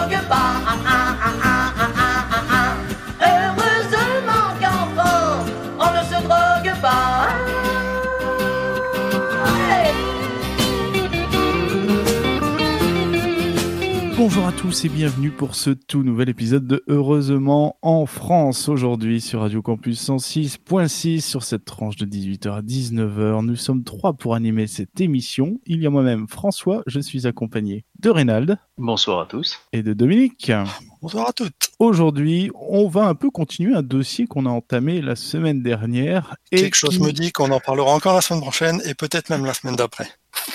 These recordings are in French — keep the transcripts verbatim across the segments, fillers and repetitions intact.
drogue pas. Ah, ah, ah, ah, ah, ah, ah. Heureusement qu'enfant, on ne se drogue pas. Hey. Bonjour à tous et bienvenue pour ce tout nouvel épisode de Heureusement en France. Aujourd'hui sur Radio Campus cent six point six, sur cette tranche de dix-huit heures à dix-neuf heures, nous sommes trois pour animer cette émission. Il y a moi-même François, je suis accompagné de Reynald. Bonsoir à tous. Et de Dominique. Bonsoir à toutes. Aujourd'hui, on va un peu continuer un dossier qu'on a entamé la semaine dernière. Et Quelque chose qui... me dit qu'on en parlera encore la semaine prochaine et peut-être même la semaine d'après.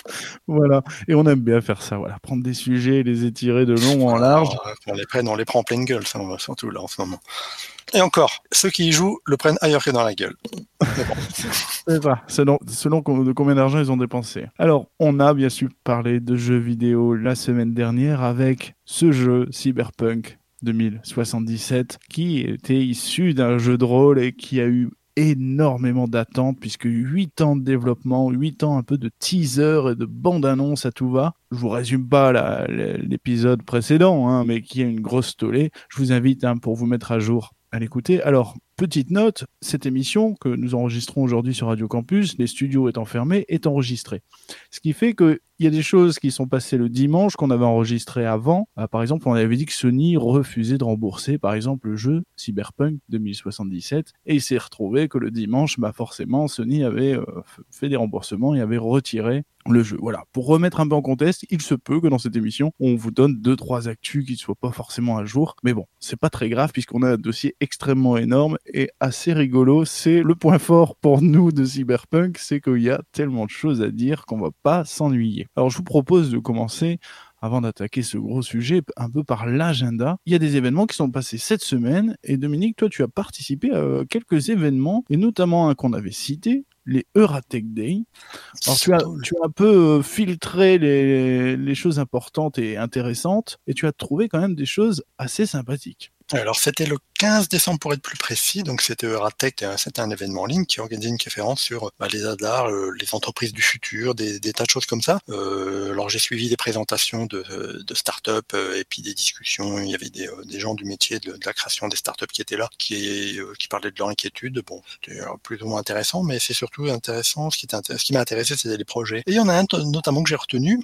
Voilà, et on aime bien faire ça, voilà, prendre des sujets et les étirer de long en large. Alors, on les prenne, on les prend en pleine gueule, ça, on va surtout là en ce moment. Et encore, ceux qui y jouent le prennent ailleurs que dans la gueule. Mais bon. C'est ça, selon, selon de combien d'argent ils ont dépensé. Alors, on a bien sûr parlé de jeux vidéo la semaine dernière avec ce jeu Cyberpunk deux mille soixante-dix-sept qui était issu d'un jeu de rôle et qui a eu énormément d'attentes puisque huit ans de développement, huit ans un peu de teaser et de bande-annonce à tout va. Je vous résume pas la, l'épisode précédent, hein, mais qui a une grosse tollée. Je vous invite hein, pour vous mettre à jour à l'écouter. Alors, petite note, cette émission que nous enregistrons aujourd'hui sur Radio Campus, les studios étant fermés, est enregistrée. Ce qui fait qu'il y a des choses qui sont passées le dimanche qu'on avait enregistrées avant. Euh, par exemple, on avait dit que Sony refusait de rembourser, par exemple, le jeu Cyberpunk deux mille soixante-dix-sept. Et il s'est retrouvé que le dimanche, bah forcément, Sony avait euh, fait des remboursements et avait retiré le jeu. Voilà. Pour remettre un peu en contexte, il se peut que dans cette émission, on vous donne deux, trois actus qui ne soient pas forcément à jour. Mais bon, c'est pas très grave puisqu'on a un dossier extrêmement énorme et assez rigolo. C'est le point fort pour nous de Cyberpunk, c'est qu'il y a tellement de choses à dire qu'on va pas s'ennuyer. Alors je vous propose de commencer, avant d'attaquer ce gros sujet, un peu par l'agenda. Il y a des événements qui sont passés cette semaine et Dominique, toi tu as participé à quelques événements et notamment un qu'on avait cité, les Euratech Day. Alors tu as, tu as un peu filtré les, les choses importantes et intéressantes et tu as trouvé quand même des choses assez sympathiques. Alors c'était le quinze décembre pour être plus précis, donc c'était Euratech, c'était un événement en ligne qui organisait une conférence sur bah, les hasards, euh, les entreprises du futur, des, des tas de choses comme ça. Euh, alors j'ai suivi des présentations de, de start-up euh, et puis des discussions, il y avait des, euh, des gens du métier de, de la création des start-up qui étaient là, qui, euh, qui parlaient de leur inquiétude. Bon, c'était euh, plus ou moins intéressant, mais c'est surtout intéressant, ce qui, était intéressant, ce qui m'a intéressé c'était les projets. Et il y en a un t- notamment que j'ai retenu,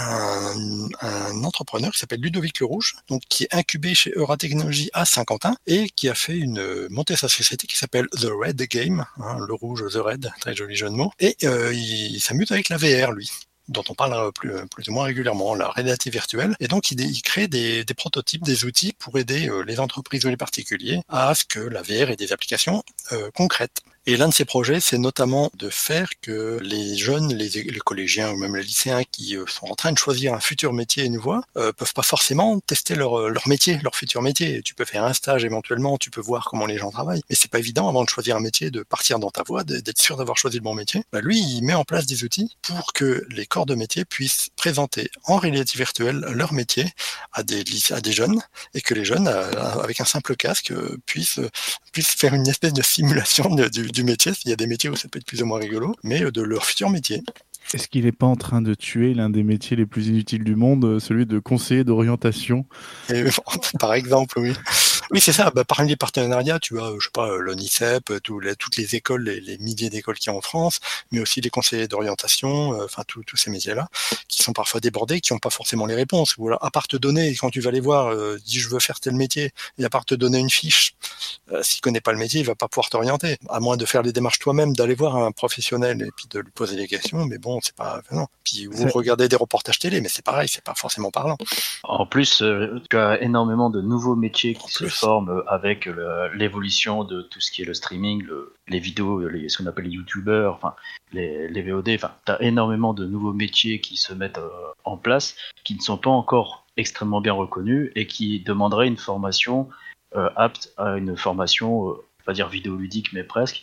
un, un entrepreneur qui s'appelle Ludovic Le Rouge, donc qui est incubé chez Euratechnologie à Saint-Quentin et qui a fait une montée sa société qui s'appelle The Red Game, hein, le rouge The Red, très joli jeu de mots, et euh, il s'amuse avec la V R lui, dont on parle plus, plus ou moins régulièrement, la réalité virtuelle, et donc il, il crée des, des prototypes, des outils pour aider euh, les entreprises ou les particuliers à ce que la V R ait des applications euh, concrètes. Et l'un de ces projets, c'est notamment de faire que les jeunes, les, les collégiens ou même les lycéens qui euh, sont en train de choisir un futur métier et une voie, euh, peuvent pas forcément tester leur, leur métier, leur futur métier. Tu peux faire un stage éventuellement, tu peux voir comment les gens travaillent, mais c'est pas évident avant de choisir un métier, de partir dans ta voie, d'être sûr d'avoir choisi le bon métier. Bah, lui, il met en place des outils pour que les corps de métier puissent présenter en réalité virtuelle leur métier à des lycées, à des jeunes, et que les jeunes, euh, avec un simple casque, euh, puissent, euh, puissent faire une espèce de simulation de, du du métier, il y a des métiers où ça peut être plus ou moins rigolo, mais de leur futur métier. Est-ce qu'il n'est pas en train de tuer l'un des métiers les plus inutiles du monde, celui de conseiller d'orientation ? Et, par exemple, oui. Oui, c'est ça. Bah, parmi les partenariats, tu as, je sais pas, l'ONICEP, tous les, toutes les écoles, les, les milliers d'écoles qu'il y a en France, mais aussi les conseillers d'orientation, euh, enfin tous ces métiers-là, qui sont parfois débordés, qui n'ont pas forcément les réponses. Ou alors, à part te donner, quand tu vas les voir, euh, dis je veux faire tel métier, et à part te donner une fiche, euh, s'il connaît pas le métier, il va pas pouvoir t'orienter. À moins de faire les démarches toi-même, d'aller voir un professionnel et puis de lui poser des questions, mais bon, c'est pas, non. Puis vous c'est... regardez des reportages télé, mais c'est pareil, c'est pas forcément parlant. En plus, euh, tu as énormément de nouveaux métiers qui se forment avec le, l'évolution de tout ce qui est le streaming, le, les vidéos, les, ce qu'on appelle les youtubeurs, enfin les, les V O D. Enfin, tu as énormément de nouveaux métiers qui se mettent euh, en place, qui ne sont pas encore extrêmement bien reconnus et qui demanderaient une formation euh, apte à une formation, euh, pas dire vidéoludique, mais presque,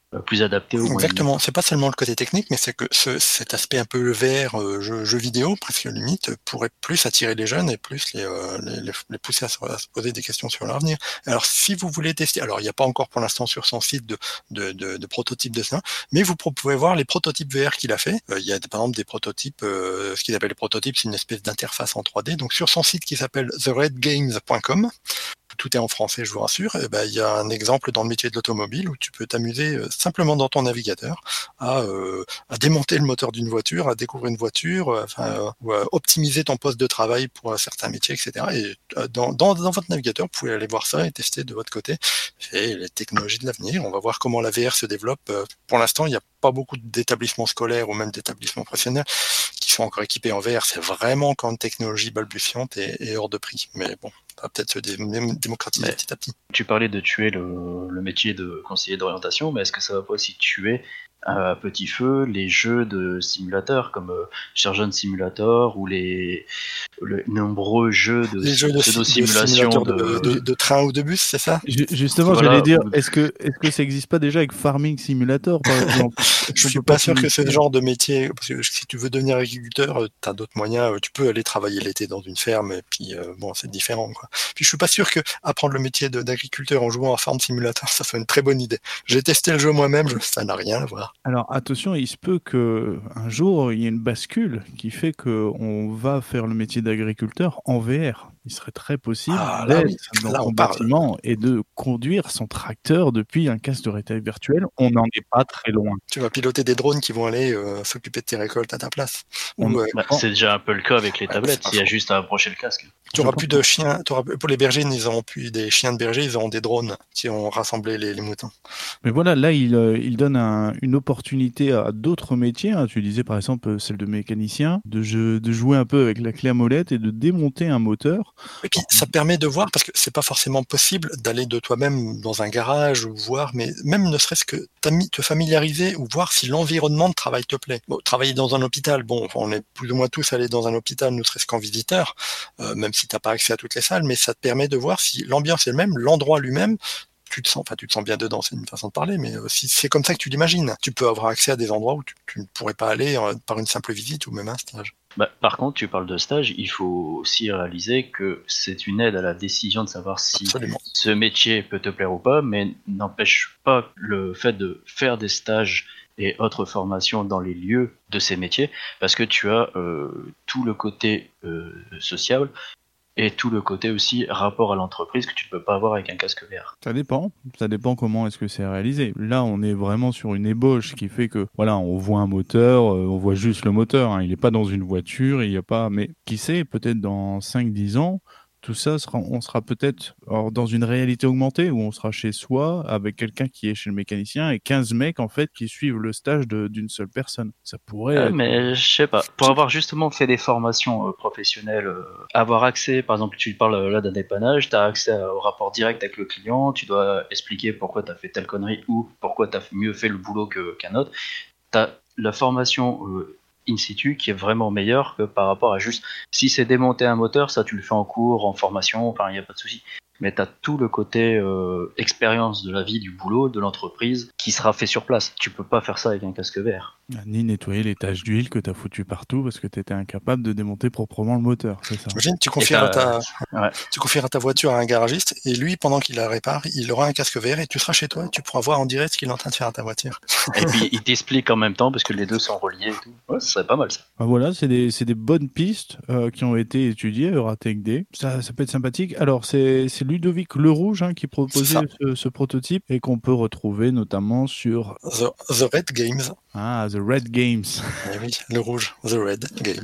euh, plus adapté au moyen. Exactement, c'est pas seulement le côté technique, mais c'est que ce, cet aspect un peu vert, euh, jeu, jeu vidéo, presque limite, pourrait plus attirer les jeunes et plus les, euh, les, les, les pousser à se, à se poser des questions sur l'avenir. Alors, si vous voulez tester, alors il n'y a pas encore pour l'instant sur son site de, de, de, de prototypes de ça, mais vous pouvez voir les prototypes V R qu'il a fait. Euh, il y a par exemple des prototypes, euh, ce qu'il appelle les prototypes, c'est une espèce d'interface en trois D. Donc, sur son site qui s'appelle the red games point com, tout est en français, je vous rassure, et ben, il y a un exemple dans le métier de l'automobile où tu peux t'amuser euh, simplement dans ton navigateur à, euh, à démonter le moteur d'une voiture, à découvrir une voiture, euh, enfin, euh, ou à optimiser ton poste de travail pour un certain métier, et cetera. Et euh, dans, dans, dans votre navigateur, vous pouvez aller voir ça et tester de votre côté. Et les technologies de l'avenir, on va voir comment la V R se développe. Euh, pour l'instant, il n'y a pas beaucoup d'établissements scolaires ou même d'établissements professionnels qui sont encore équipés en V R. C'est vraiment quand une technologie balbutiante et, et hors de prix. Mais bon, ça va peut-être se dé- démocratiser Mais petit à petit. Tu parlais de tuer le, le métier de conseiller d'orientation, mais est-ce que ça va pas aussi tuer à petit feu les jeux de simulateurs comme euh, Surgeon Simulator ou les, les nombreux jeux de Les jeux de, pseudo-simulation de, de, de, de train ou de bus, c'est ça? Justement, Voilà. j'allais dire, est-ce que, est-ce que ça n'existe pas déjà avec Farming Simulator, par exemple? Je suis pas sûr que c'est le genre de métier, parce que si tu veux devenir agriculteur, tu as d'autres moyens, tu peux aller travailler l'été dans une ferme, et puis euh, bon, c'est différent, quoi. Puis je suis pas sûr que apprendre le métier de, d'agriculteur en jouant à Farm Simulator, ça soit une très bonne idée. J'ai testé le jeu moi-même, je, ça n'a rien à voir. Alors attention, il se peut que un jour il y ait une bascule qui fait que on va faire le métier d'agriculteur en V R. Il serait très possible Ah, là, d'être oui. dans Là, son on parle. bâtiment et de conduire son tracteur depuis un casque de réalité virtuelle. On n'en est pas très loin. Tu vas piloter des drones qui vont aller euh, s'occuper de tes récoltes à ta place. On- Ou, euh, Bah, c'est déjà un peu le cas avec les Ouais, tablettes, c'est pas il y a faux. juste à approcher le casque. tu auras je plus de chiens. t'auras- Pour les bergers, ils auront plus des chiens de berger, ils auront des drones qui ont rassemblé les, les moutons. Mais voilà, là, il, euh, il donne un- une opportunité à d'autres métiers. hein. Tu disais par exemple euh, celle de mécanicien, de, jeu- de jouer un peu avec la clé à molette et de démonter un moteur. Et puis, ça permet de voir, parce que c'est pas forcément possible d'aller de toi-même dans un garage ou voir, mais même ne serait-ce que t'ami- te familiariser ou voir si l'environnement de travail te plaît. Bon, travailler dans un hôpital, bon, on est plus ou moins tous allés dans un hôpital, ne serait-ce qu'en visiteur, euh, même si t'as pas accès à toutes les salles, mais ça te permet de voir si l'ambiance est le même, l'endroit lui-même, tu te sens, enfin, tu te sens bien dedans, c'est une façon de parler, mais euh, si c'est comme ça que tu l'imagines, tu peux avoir accès à des endroits où tu, tu ne pourrais pas aller euh, par une simple visite ou même un stage. Bah, par contre, tu parles de stage, il faut aussi réaliser que c'est une aide à la décision de savoir si Absolument. ce métier peut te plaire ou pas, mais n'empêche pas le fait de faire des stages et autres formations dans les lieux de ces métiers, parce que tu as euh, tout le côté euh, sociable et tout le côté aussi rapport à l'entreprise que tu ne peux pas avoir avec un casque V R. Ça dépend. Ça dépend comment est-ce que c'est réalisé. Là, on est vraiment sur une ébauche qui fait que, voilà, on voit un moteur, euh, on voit juste le moteur. hein. Il n'est pas dans une voiture, il n'y a pas. Mais qui sait, peut-être dans cinq dix ans, tout ça sera, on sera peut-être alors, dans une réalité augmentée où on sera chez soi avec quelqu'un qui est chez le mécanicien et quinze mecs en fait qui suivent le stage de- d'une seule personne. Ça pourrait. Euh, être- mais je sais pas, pour avoir justement fait des formations euh, professionnelles, euh, avoir accès, par exemple, tu parles euh, là d'un dépannage, tu as accès à- au rapport direct avec le client, tu dois expliquer pourquoi tu as fait telle connerie ou pourquoi tu as mieux fait le boulot que, qu'un autre. Tu as la formation euh, in situ qui est vraiment meilleure que par rapport à juste si c'est démonter un moteur, ça tu le fais en cours, en formation, enfin il n'y a pas de souci. Mais tu as tout le côté euh, expérience de la vie, du boulot, de l'entreprise qui sera fait sur place. Tu peux pas faire ça avec un casque V R. Ni nettoyer les taches d'huile que tu as foutu partout parce que tu étais incapable de démonter proprement le moteur, c'est ça. Imagine, tu Et confieras t'as- ta, ouais. tu confieras ta voiture à un garagiste et lui, pendant qu'il la répare, il aura un casque V R et tu seras chez toi et tu pourras voir en direct ce qu'il est en train de faire à ta voiture. Et puis il t'explique en même temps parce que les deux sont reliés et tout. Ouais, ce serait pas mal ça. Ah, voilà, c'est des, c'est des bonnes pistes euh, qui ont été étudiées à Euratech D. Ça, ça peut être sympathique. Alors, c'est, c'est Ludovic Lerouge hein, qui proposait ce, ce prototype et qu'on peut retrouver notamment sur The, the Red Games. ah, The Red Games. Eh oui, le rouge, The Red Games.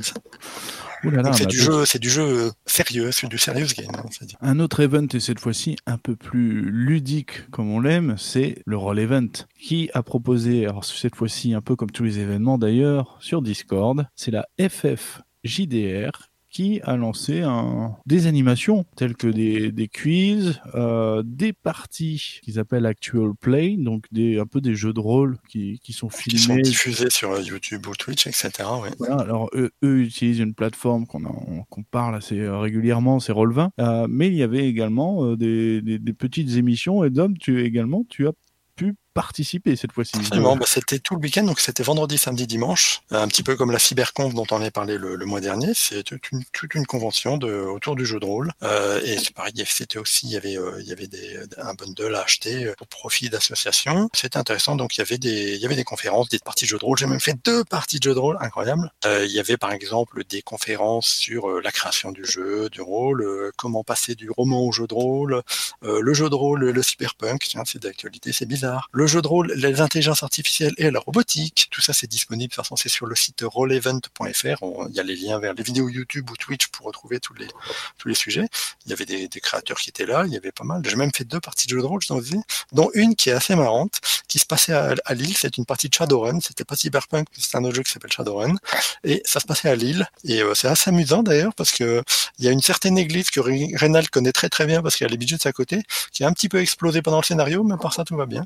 Ouh là là, Donc c'est bah, du jeu, c'est du jeu sérieux, c'est du serious game. hein, c'est dit. Un autre event, et cette fois-ci un peu plus ludique comme on l'aime, c'est le Roll Event, qui a proposé, alors cette fois-ci un peu comme tous les événements d'ailleurs, sur Discord, c'est la F F J D R qui a lancé un... des animations telles que des, des quiz, euh, des parties qu'ils appellent Actual Play, donc des, un peu des jeux de rôle qui, qui sont Qui sont filmés. diffusés sur euh, YouTube ou Twitch, et cetera. Ouais. Voilà, alors eux, eux utilisent une plateforme qu'on, a- on- qu'on parle assez euh, régulièrement, c'est Roll vingt, euh, mais il y avait également euh, des, des- des petites émissions et Dom, tu également, tu as pu participer cette fois-ci. Absolument, bah, c'était tout le week-end, donc c'était vendredi, samedi, dimanche, un petit peu comme la Cyberconf dont on avait parlé le, le mois dernier. C'est toute une, toute une convention de, autour du jeu de rôle. Euh, et c'est pareil, c'était aussi, il y avait, euh, il y avait des, un bundle à acheter au profit d'associations. C'était intéressant, donc il y avait des, il y avait des conférences, des parties de jeux de rôle. J'ai même fait deux parties de jeux de rôle, incroyable. Euh, il y avait par exemple des conférences sur euh, la création du jeu, du rôle, euh, comment passer du roman au jeu de rôle, euh, le jeu de rôle, le cyberpunk, tiens, c'est d'actualité, c'est bizarre. Le jeu de rôle, les intelligences artificielles et la robotique, tout ça c'est disponible, de toute façon c'est sur le site roll event point f r, il y a les liens vers les vidéos YouTube ou Twitch pour retrouver tous les, tous les sujets. Il y avait des, des créateurs qui étaient là, il y avait pas mal. J'ai même fait deux parties de jeux de rôle, je t'en disais, dont une qui est assez marrante, qui se passait à, à Lille, c'est une partie de Shadowrun, c'était pas Cyberpunk, c'est un autre jeu qui s'appelle Shadowrun, et ça se passait à Lille, et euh, c'est assez amusant d'ailleurs, parce que il y a une certaine église que Rénal connaît très très bien, parce qu'il y a les budgets de à côté, qui a un petit peu explosé pendant le scénario, mais par ça tout va bien.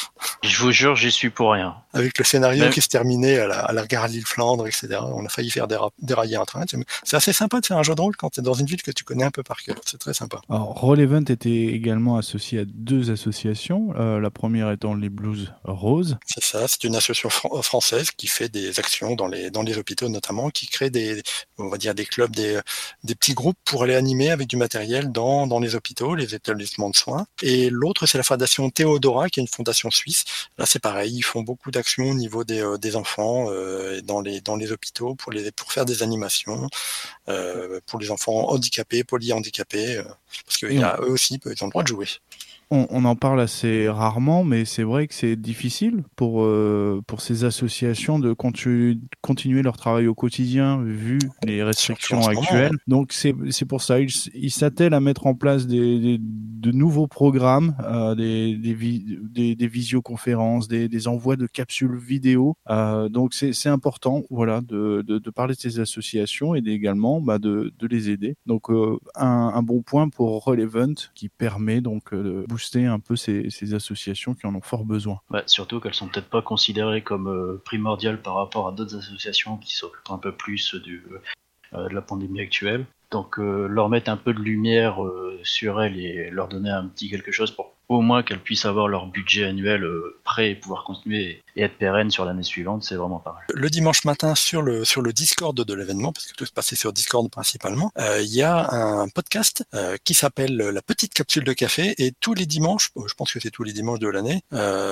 Je vous jure, j'y suis pour rien. Avec le scénario Même... qui se terminait à la, à la gare à Lille-Flandre, et cetera. On a failli faire déra- dérailler un train. C'est assez sympa de faire un jeu de rôle quand tu es dans une ville que tu connais un peu par cœur. C'est très sympa. Alors, Roll Event était également associé à deux associations. Euh, la première étant les Blues Roses. C'est ça, c'est une association fr- française qui fait des actions dans les, dans les hôpitaux notamment, qui crée des, on va dire des clubs, des, des petits groupes pour aller animer avec du matériel dans, dans les hôpitaux, les établissements de soins. Et l'autre, c'est la fondation Théodora, qui est une fondation suisse. Là, c'est pareil, ils font beaucoup d'actions au niveau des, euh, des enfants euh, dans les dans les hôpitaux pour les pour faire des animations euh, pour les enfants handicapés, polyhandicapés, euh, parce que y a, eux aussi, ils ont le droit de jouer. On, on en parle assez rarement, mais c'est vrai que c'est difficile pour, euh, pour ces associations de continu, continuer leur travail au quotidien, vu les restrictions actuelles. Moment, Donc c'est, c'est pour ça, ils, ils s'attellent à mettre en place des, des, de nouveaux programmes, euh, des, des, vi, des, des visioconférences, des, des envois de capsules vidéo. Euh, donc c'est, c'est important voilà, de, de, de parler de ces associations et également bah, de, de les aider. Donc euh, un, un bon point pour Roll Event qui permet donc de booster un peu ces, ces associations qui en ont fort besoin. Ouais, surtout qu'elles sont peut-être pas considérées comme euh, primordiales par rapport à d'autres associations qui s'occupent un peu plus du, euh, de la pandémie actuelle. Donc euh, leur mettre un peu de lumière euh, sur elles et leur donner un petit quelque chose pour au moins qu'elles puissent avoir leur budget annuel euh, prêt et pouvoir continuer et être pérennes sur l'année suivante, c'est vraiment pas mal. Le dimanche matin, sur le sur le Discord de l'événement, parce que tout se passait sur Discord principalement, il euh, y a un podcast euh, qui s'appelle La Petite Capsule de Café, et tous les dimanches, je pense que c'est tous les dimanches de l'année,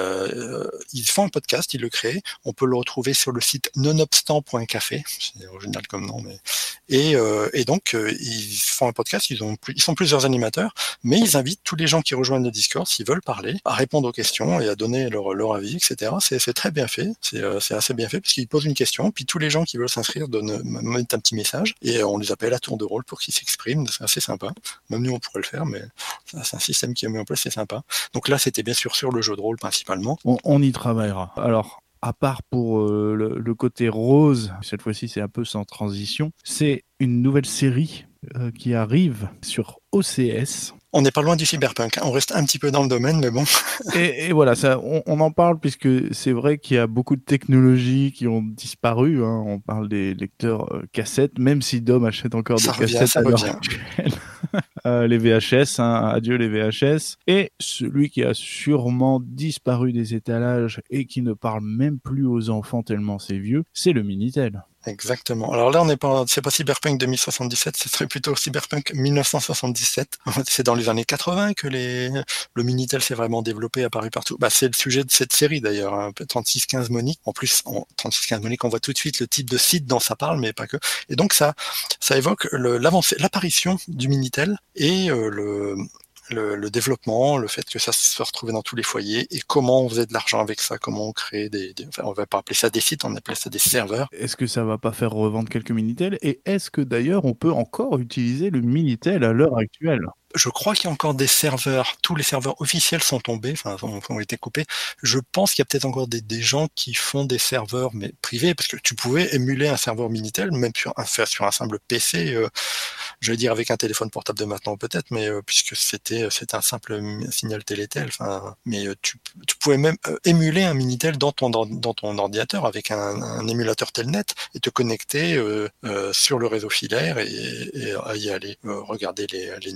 euh, ils font un podcast, ils le créent, on peut le retrouver sur le site nonobstant point café, c'est original comme nom, mais et, euh, et donc euh, ils font un podcast, ils, ont, ils sont plusieurs animateurs, mais ils invitent tous les gens qui rejoignent le Discord, s'ils veulent parler, à répondre aux questions et à donner leur, leur avis, et cetera. C'est, c'est très bien fait, c'est, euh, c'est assez bien fait, parce qu'ils posent une question, puis tous les gens qui veulent s'inscrire donnent, mettent un petit message, et on les appelle à tour de rôle pour qu'ils s'expriment, c'est assez sympa. Même nous on pourrait le faire, mais c'est un système qui est mis en place, c'est sympa. Donc là c'était bien sûr sur le jeu de rôle principalement. On, on y travaillera. Alors, à part pour euh, le, le côté rose, cette fois-ci c'est un peu sans transition, c'est une nouvelle série euh, qui arrive sur O C S. On n'est pas loin du cyberpunk, hein. On reste un petit peu dans le domaine, mais bon. et, et voilà, ça, on, on en parle puisque c'est vrai qu'il y a beaucoup de technologies qui ont disparu. Hein. On parle des lecteurs euh, cassettes, même si Dom achète encore ça des revient, cassettes ça à l'heure revient. actuelle. euh, les V H S, hein, adieu les V H S. Et celui qui a sûrement disparu des étalages et qui ne parle même plus aux enfants tellement c'est vieux, c'est le Minitel. Exactement. Alors là, on n'est pas, c'est pas Cyberpunk deux mille soixante-dix-sept, ce serait plutôt Cyberpunk dix-neuf cent soixante-dix-sept. C'est dans les années quatre-vingts que les, le Minitel s'est vraiment développé, apparu partout. Bah, c'est le sujet de cette série d'ailleurs, hein, trente-six quinze Monique. En plus, en trente-six quinze Monique, on voit tout de suite le type de site dont ça parle, mais pas que. Et donc ça, ça évoque le, l'avancée, l'apparition du Minitel et euh, le, Le, le développement, le fait que ça se retrouvait dans tous les foyers, et comment on faisait de l'argent avec ça, comment on créait des, des enfin, on va pas appeler ça des sites, on appelait ça des serveurs. Est-ce que ça va pas faire revendre quelques Minitel? Et est-ce que d'ailleurs on peut encore utiliser le Minitel à l'heure actuelle? Je crois qu'il y a encore des serveurs, tous les serveurs officiels sont tombés, enfin ont, ont été coupés. Je pense qu'il y a peut-être encore des, des gens qui font des serveurs mais privés, parce que tu pouvais émuler un serveur Minitel, même sur un, sur un simple P C, euh, je vais dire avec un téléphone portable de maintenant peut-être, mais euh, puisque c'était c'était un simple signal Télétel, enfin, mais euh, tu, tu pouvais même euh, émuler un Minitel dans ton dans ton ordinateur avec un, un émulateur Telnet et te connecter euh, euh, sur le réseau filaire et, et, et y aller euh, regarder les, les news ou je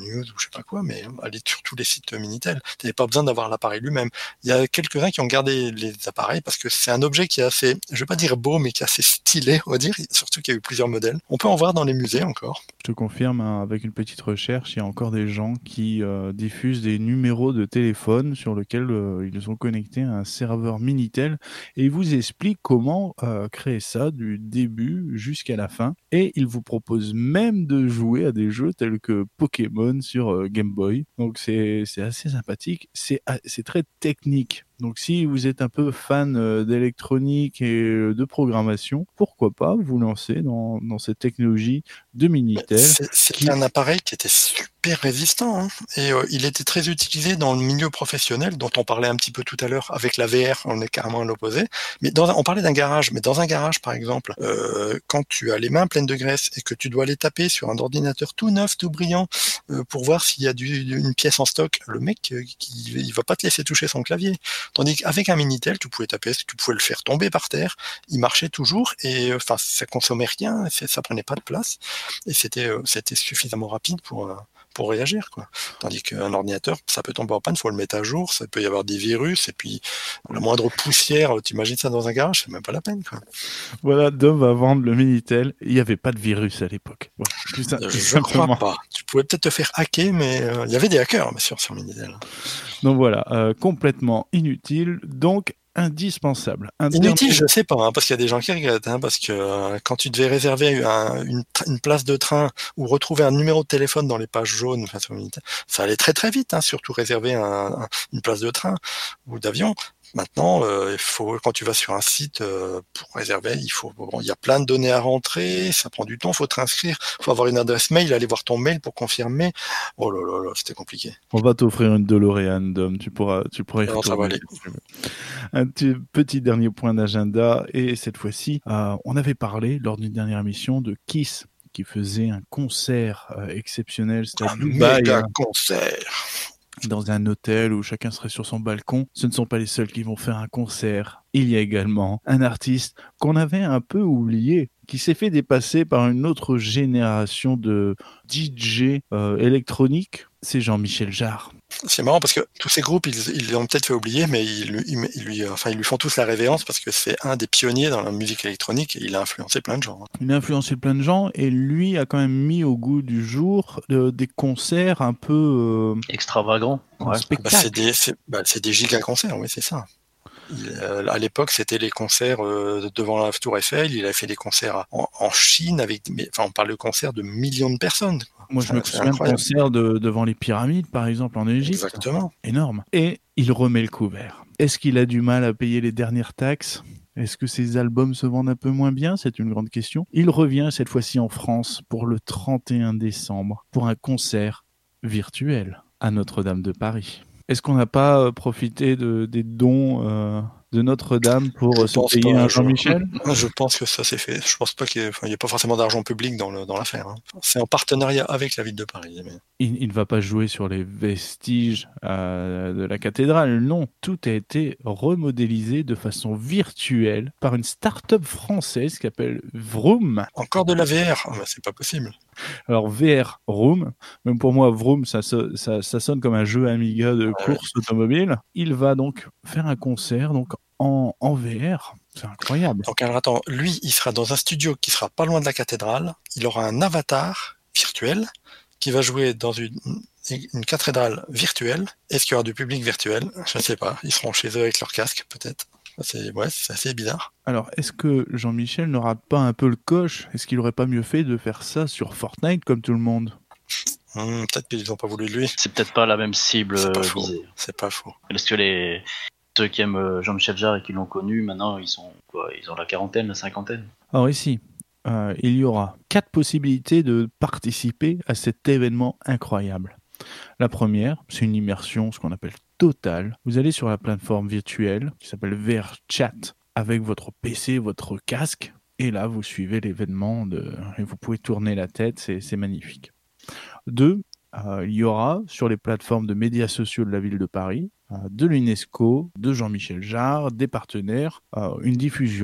sais pas quoi, mais aller sur tous les sites Minitel. Tu n'avais pas besoin d'avoir l'appareil lui-même. Il y a quelques-uns qui ont gardé les appareils parce que c'est un objet qui est assez, je vais pas dire beau, mais qui est assez stylé, on va dire, surtout qu'il y a eu plusieurs modèles. On peut en voir dans les musées encore. Je te confirme, hein, avec une petite recherche, il y a encore des gens qui euh, diffusent des numéros de téléphone sur lesquels euh, ils sont connectés à un serveur Minitel et ils vous expliquent comment euh, créer ça du début jusqu'à la fin. Et ils vous proposent même de jouer à des jeux tels que Pokémon sur euh, Game Boy. Donc c'est, c'est assez sympathique, c'est, c'est très technique. Donc si vous êtes un peu fan euh, d'électronique et euh, de programmation, pourquoi pas vous lancer dans, dans cette technologie de Minitel. C'est, c'est qui... un appareil qui était super résistant, hein, et euh, il était très utilisé dans le milieu professionnel, dont on parlait un petit peu tout à l'heure avec la V R, on est carrément à l'opposé. Mais dans un, on parlait d'un garage, mais dans un garage par exemple, euh, quand tu as les mains pleines de graisse et que tu dois les taper sur un ordinateur tout neuf, tout brillant, euh, pour voir s'il y a du, une pièce en stock, le mec, euh, qui, il va pas te laisser toucher son clavier. Tandis qu'avec un Minitel, tu pouvais taper, tu pouvais le faire tomber par terre, il marchait toujours, et enfin ça consommait rien, ça prenait pas de place, et c'était euh, c'était suffisamment rapide pour euh, pour réagir, quoi. Tandis qu'un ordinateur, ça peut tomber en panne, faut le mettre à jour, ça peut y avoir des virus, et puis la moindre poussière, t'imagines ça dans un garage, c'est même pas la peine, quoi. Voilà, Dom va vendre le Minitel. Il n'y avait pas de virus à l'époque. Voilà, tout ça, Euh, tout je ne crois simplement. pas. Tu pouvais peut-être te faire hacker, mais euh, il y avait des hackers, bien sûr, sur Minitel. Donc voilà, euh, complètement inutile, donc indispensable. Un Inutile, dernier- je sais pas, hein, parce qu'il y a des gens qui regrettent, hein, parce que euh, quand tu devais réserver un- une, tra- une place de train ou retrouver un numéro de téléphone dans les pages jaunes, enfin, sur Minitel, ça allait très très vite, hein, surtout réserver un, un- une place de train ou d'avion. Maintenant, euh, il faut, quand tu vas sur un site euh, pour réserver, il faut, bon, il y a plein de données à rentrer, ça prend du temps, faut te inscrire, faut avoir une adresse mail, aller voir ton mail pour confirmer. Oh là là là, c'était compliqué. On va t'offrir une DeLorean, Dom. Tu pourras, tu pourras y Non, ça retourner va aller. si tu veux. Un petit, petit dernier point d'agenda. Et cette fois-ci, euh, on avait parlé lors d'une dernière émission de Kiss, qui faisait un concert euh, exceptionnel. C'était à Un Dubaï, méga hein, concert. dans un hôtel où chacun serait sur son balcon. Ce ne sont pas les seuls qui vont faire un concert. Il y a également un artiste qu'on avait un peu oublié, qui s'est fait dépasser par une autre génération de D J euh, électroniques. C'est Jean-Michel Jarre. C'est marrant parce que tous ces groupes, ils, ils l'ont peut-être fait oublier, mais ils, lui- ils, ils lui, enfin, ils lui font tous la révérence parce que c'est un des pionniers dans la musique électronique et il a influencé plein de gens. Il a influencé plein de gens et lui a quand même mis au goût du jour euh, des concerts un peu euh, Extravagant. en Ouais. spectacle. Bah, c'est des, c'est, bah, c'est des giga concerts, oui, c'est ça. Il, euh, à l'époque, c'était les concerts euh, devant la Tour Eiffel. Il a fait des concerts en, en Chine avec, mais, enfin, on parle de concerts de millions de personnes, quoi. Moi, je Ça, me c'est souviens de incroyable. concerts de, devant les pyramides, par exemple, en Égypte. Exactement. Énorme. Et il remet le couvert. Est-ce qu'il a du mal à payer les dernières taxes ? Est-ce que ses albums se vendent un peu moins bien ? C'est une grande question. Il revient cette fois-ci en France pour le trente et un décembre pour un concert virtuel à Notre-Dame de Paris. Est-ce qu'on n'a pas euh, profité de, des dons euh, de Notre-Dame pour Je euh, se pense payer pas, un je- Jean-Michel ? Je pense que ça s'est fait. Je pense pas qu'il y ait, enfin, il y a pas forcément d'argent public dans, le, dans l'affaire, hein. C'est en partenariat avec la ville de Paris. Mais... Il ne va pas jouer sur les vestiges euh, de la cathédrale, non. Tout a été remodélisé de façon virtuelle par une start-up française qui s'appelle Vroom. Encore de la V R, ah, bah, c'est pas possible. Alors V R Room, même pour moi Vroom ça, so- ça, ça sonne comme un jeu Amiga de Ouais. course automobile. Il va donc faire un concert donc en, en V R, c'est incroyable. Donc alors attends, lui, il sera dans un studio qui sera pas loin de la cathédrale. Il aura un avatar virtuel qui va jouer dans une, une cathédrale virtuelle. Est-ce qu'il y aura du public virtuel ? Je ne sais pas. Ils seront chez eux avec leur casque, peut-être. C'est, ouais, c'est assez bizarre. Alors est-ce que Jean-Michel n'aura pas un peu le coche ? Est-ce qu'il aurait pas mieux fait de faire ça sur Fortnite comme tout le monde ? Hum, peut-être qu'ils n'ont pas voulu de lui. C'est peut-être pas la même cible C'est pas euh, faux. visée. C'est pas faux. Parce que les ceux qui aiment euh, Jean-Michel Jarre et qui l'ont connu, maintenant ils sont quoi ? Ils ont la quarantaine, la cinquantaine. Alors ici, euh, il y aura quatre possibilités de participer à cet événement incroyable. La première, c'est une immersion, ce qu'on appelle totale. Vous allez sur la plateforme virtuelle qui s'appelle V R Chat avec votre P C, votre casque, et là vous suivez l'événement de... et vous pouvez tourner la tête, c'est, c'est magnifique. Deux, euh, il y aura sur les plateformes de médias sociaux de la ville de Paris, euh, de l'UNESCO, de Jean-Michel Jarre, des partenaires, euh, une diffusion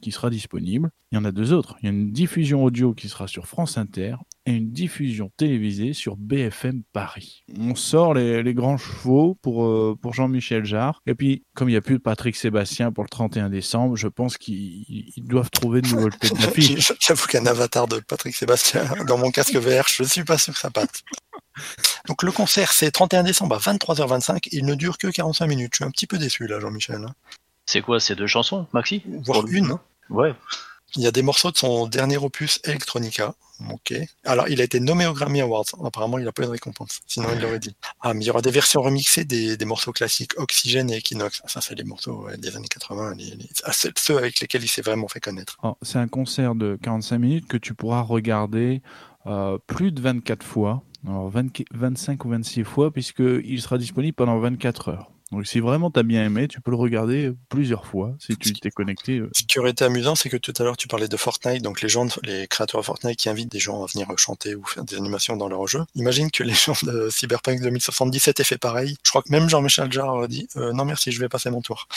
qui sera disponible. Il y en a deux autres. Il y a une diffusion audio qui sera sur France Inter et une diffusion télévisée sur B F M Paris. On sort les, les grands chevaux pour, euh, pour Jean-Michel Jarre. Et puis, comme il n'y a plus de Patrick Sébastien pour le trente et un décembre, je pense qu'ils ils doivent trouver de nouvelles têtes d'affiche. J'avoue qu'un avatar de Patrick Sébastien dans mon casque V R, je ne suis pas sûr que ça passe. Donc le concert, c'est trente et un décembre à vingt-trois heures vingt-cinq. Il ne dure que quarante-cinq minutes. Je suis un petit peu déçu là, Jean-Michel. C'est quoi, ces deux chansons, Maxi? Voire une. Hein. Ouais. Il y a des morceaux de son dernier opus Electronica. Ok. Alors, il a été nommé aux Grammy Awards. Apparemment, il n'a pas eu de récompense. Sinon, il l'aurait dit. Ah, mais il y aura des versions remixées des, des morceaux classiques Oxygène et Equinox. Ça, c'est les morceaux ouais, des années quatre-vingts. Les, les... Ah, c'est ceux avec lesquels il s'est vraiment fait connaître. Alors, c'est un concert de quarante-cinq minutes que tu pourras regarder euh, plus de vingt-quatre fois. Alors, vingt, vingt-cinq ou vingt-six fois, puisqu'il sera disponible pendant vingt-quatre heures. Donc si vraiment t'as bien aimé, tu peux le regarder plusieurs fois si tu t'es connecté. Euh. Ce qui aurait été amusant, c'est que tout à l'heure tu parlais de Fortnite, donc les gens, les créateurs de Fortnite qui invitent des gens à venir chanter ou faire des animations dans leur jeu. Imagine que les gens de Cyberpunk deux mille soixante-dix-sept aient fait pareil. Je crois que même Jean-Michel Jarre a dit euh, non merci, je vais passer mon tour.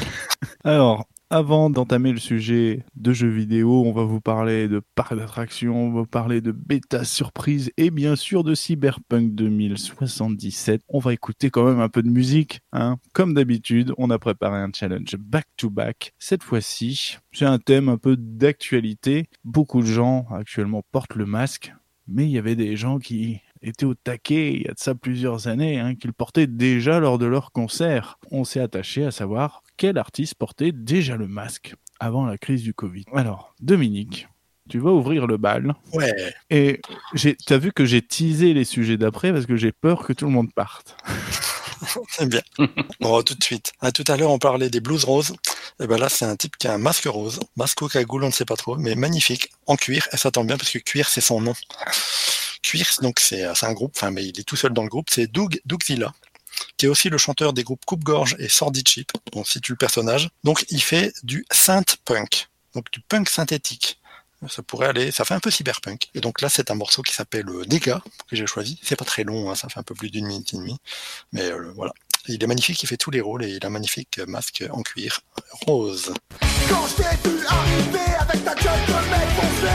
Alors, avant d'entamer le sujet de jeux vidéo, on va vous parler de parcs d'attractions, on va vous parler de bêta surprise et bien sûr de Cyberpunk deux mille soixante-dix-sept. On va écouter quand même un peu de musique, hein. Comme d'habitude, on a préparé un challenge back-to-back. Cette fois-ci, c'est un thème un peu d'actualité. Beaucoup de gens actuellement portent le masque, mais il y avait des gens qui étaient au taquet il y a de ça plusieurs années, hein, qu'ils portaient déjà lors de leur concert. On s'est attaché à savoir quel artiste portait déjà le masque avant la crise du Covid. Alors, Dominique, tu vas ouvrir le bal. Ouais. Et j'ai, t'as vu que j'ai teasé les sujets d'après parce que j'ai peur que tout le monde parte. C'est bien. On va tout de suite. À tout à l'heure, on parlait des blouses roses. Et ben là, c'est un type qui a un masque rose. Masque ou cagoule, on ne sait pas trop, mais magnifique, en cuir. Et ça tombe bien parce que cuir, c'est son nom. Cuir, donc c'est, c'est un groupe, enfin, mais il est tout seul dans le groupe. C'est Doug, Dougzilla, qui est aussi le chanteur des groupes Coupe-Gorge et Sordid Ship. On situe le personnage. Donc, il fait du synth punk. Donc, du punk synthétique. Ça pourrait aller, ça fait un peu cyberpunk. Et donc là, c'est un morceau qui s'appelle euh, Dégâts, que j'ai choisi. C'est pas très long, hein, ça fait un peu plus d'une minute et demie. Mais euh, voilà. Il est magnifique, il fait tous les rôles et il a un magnifique masque en cuir rose. Quand je t'ai vu arriver avec ta gueule de mec foncé,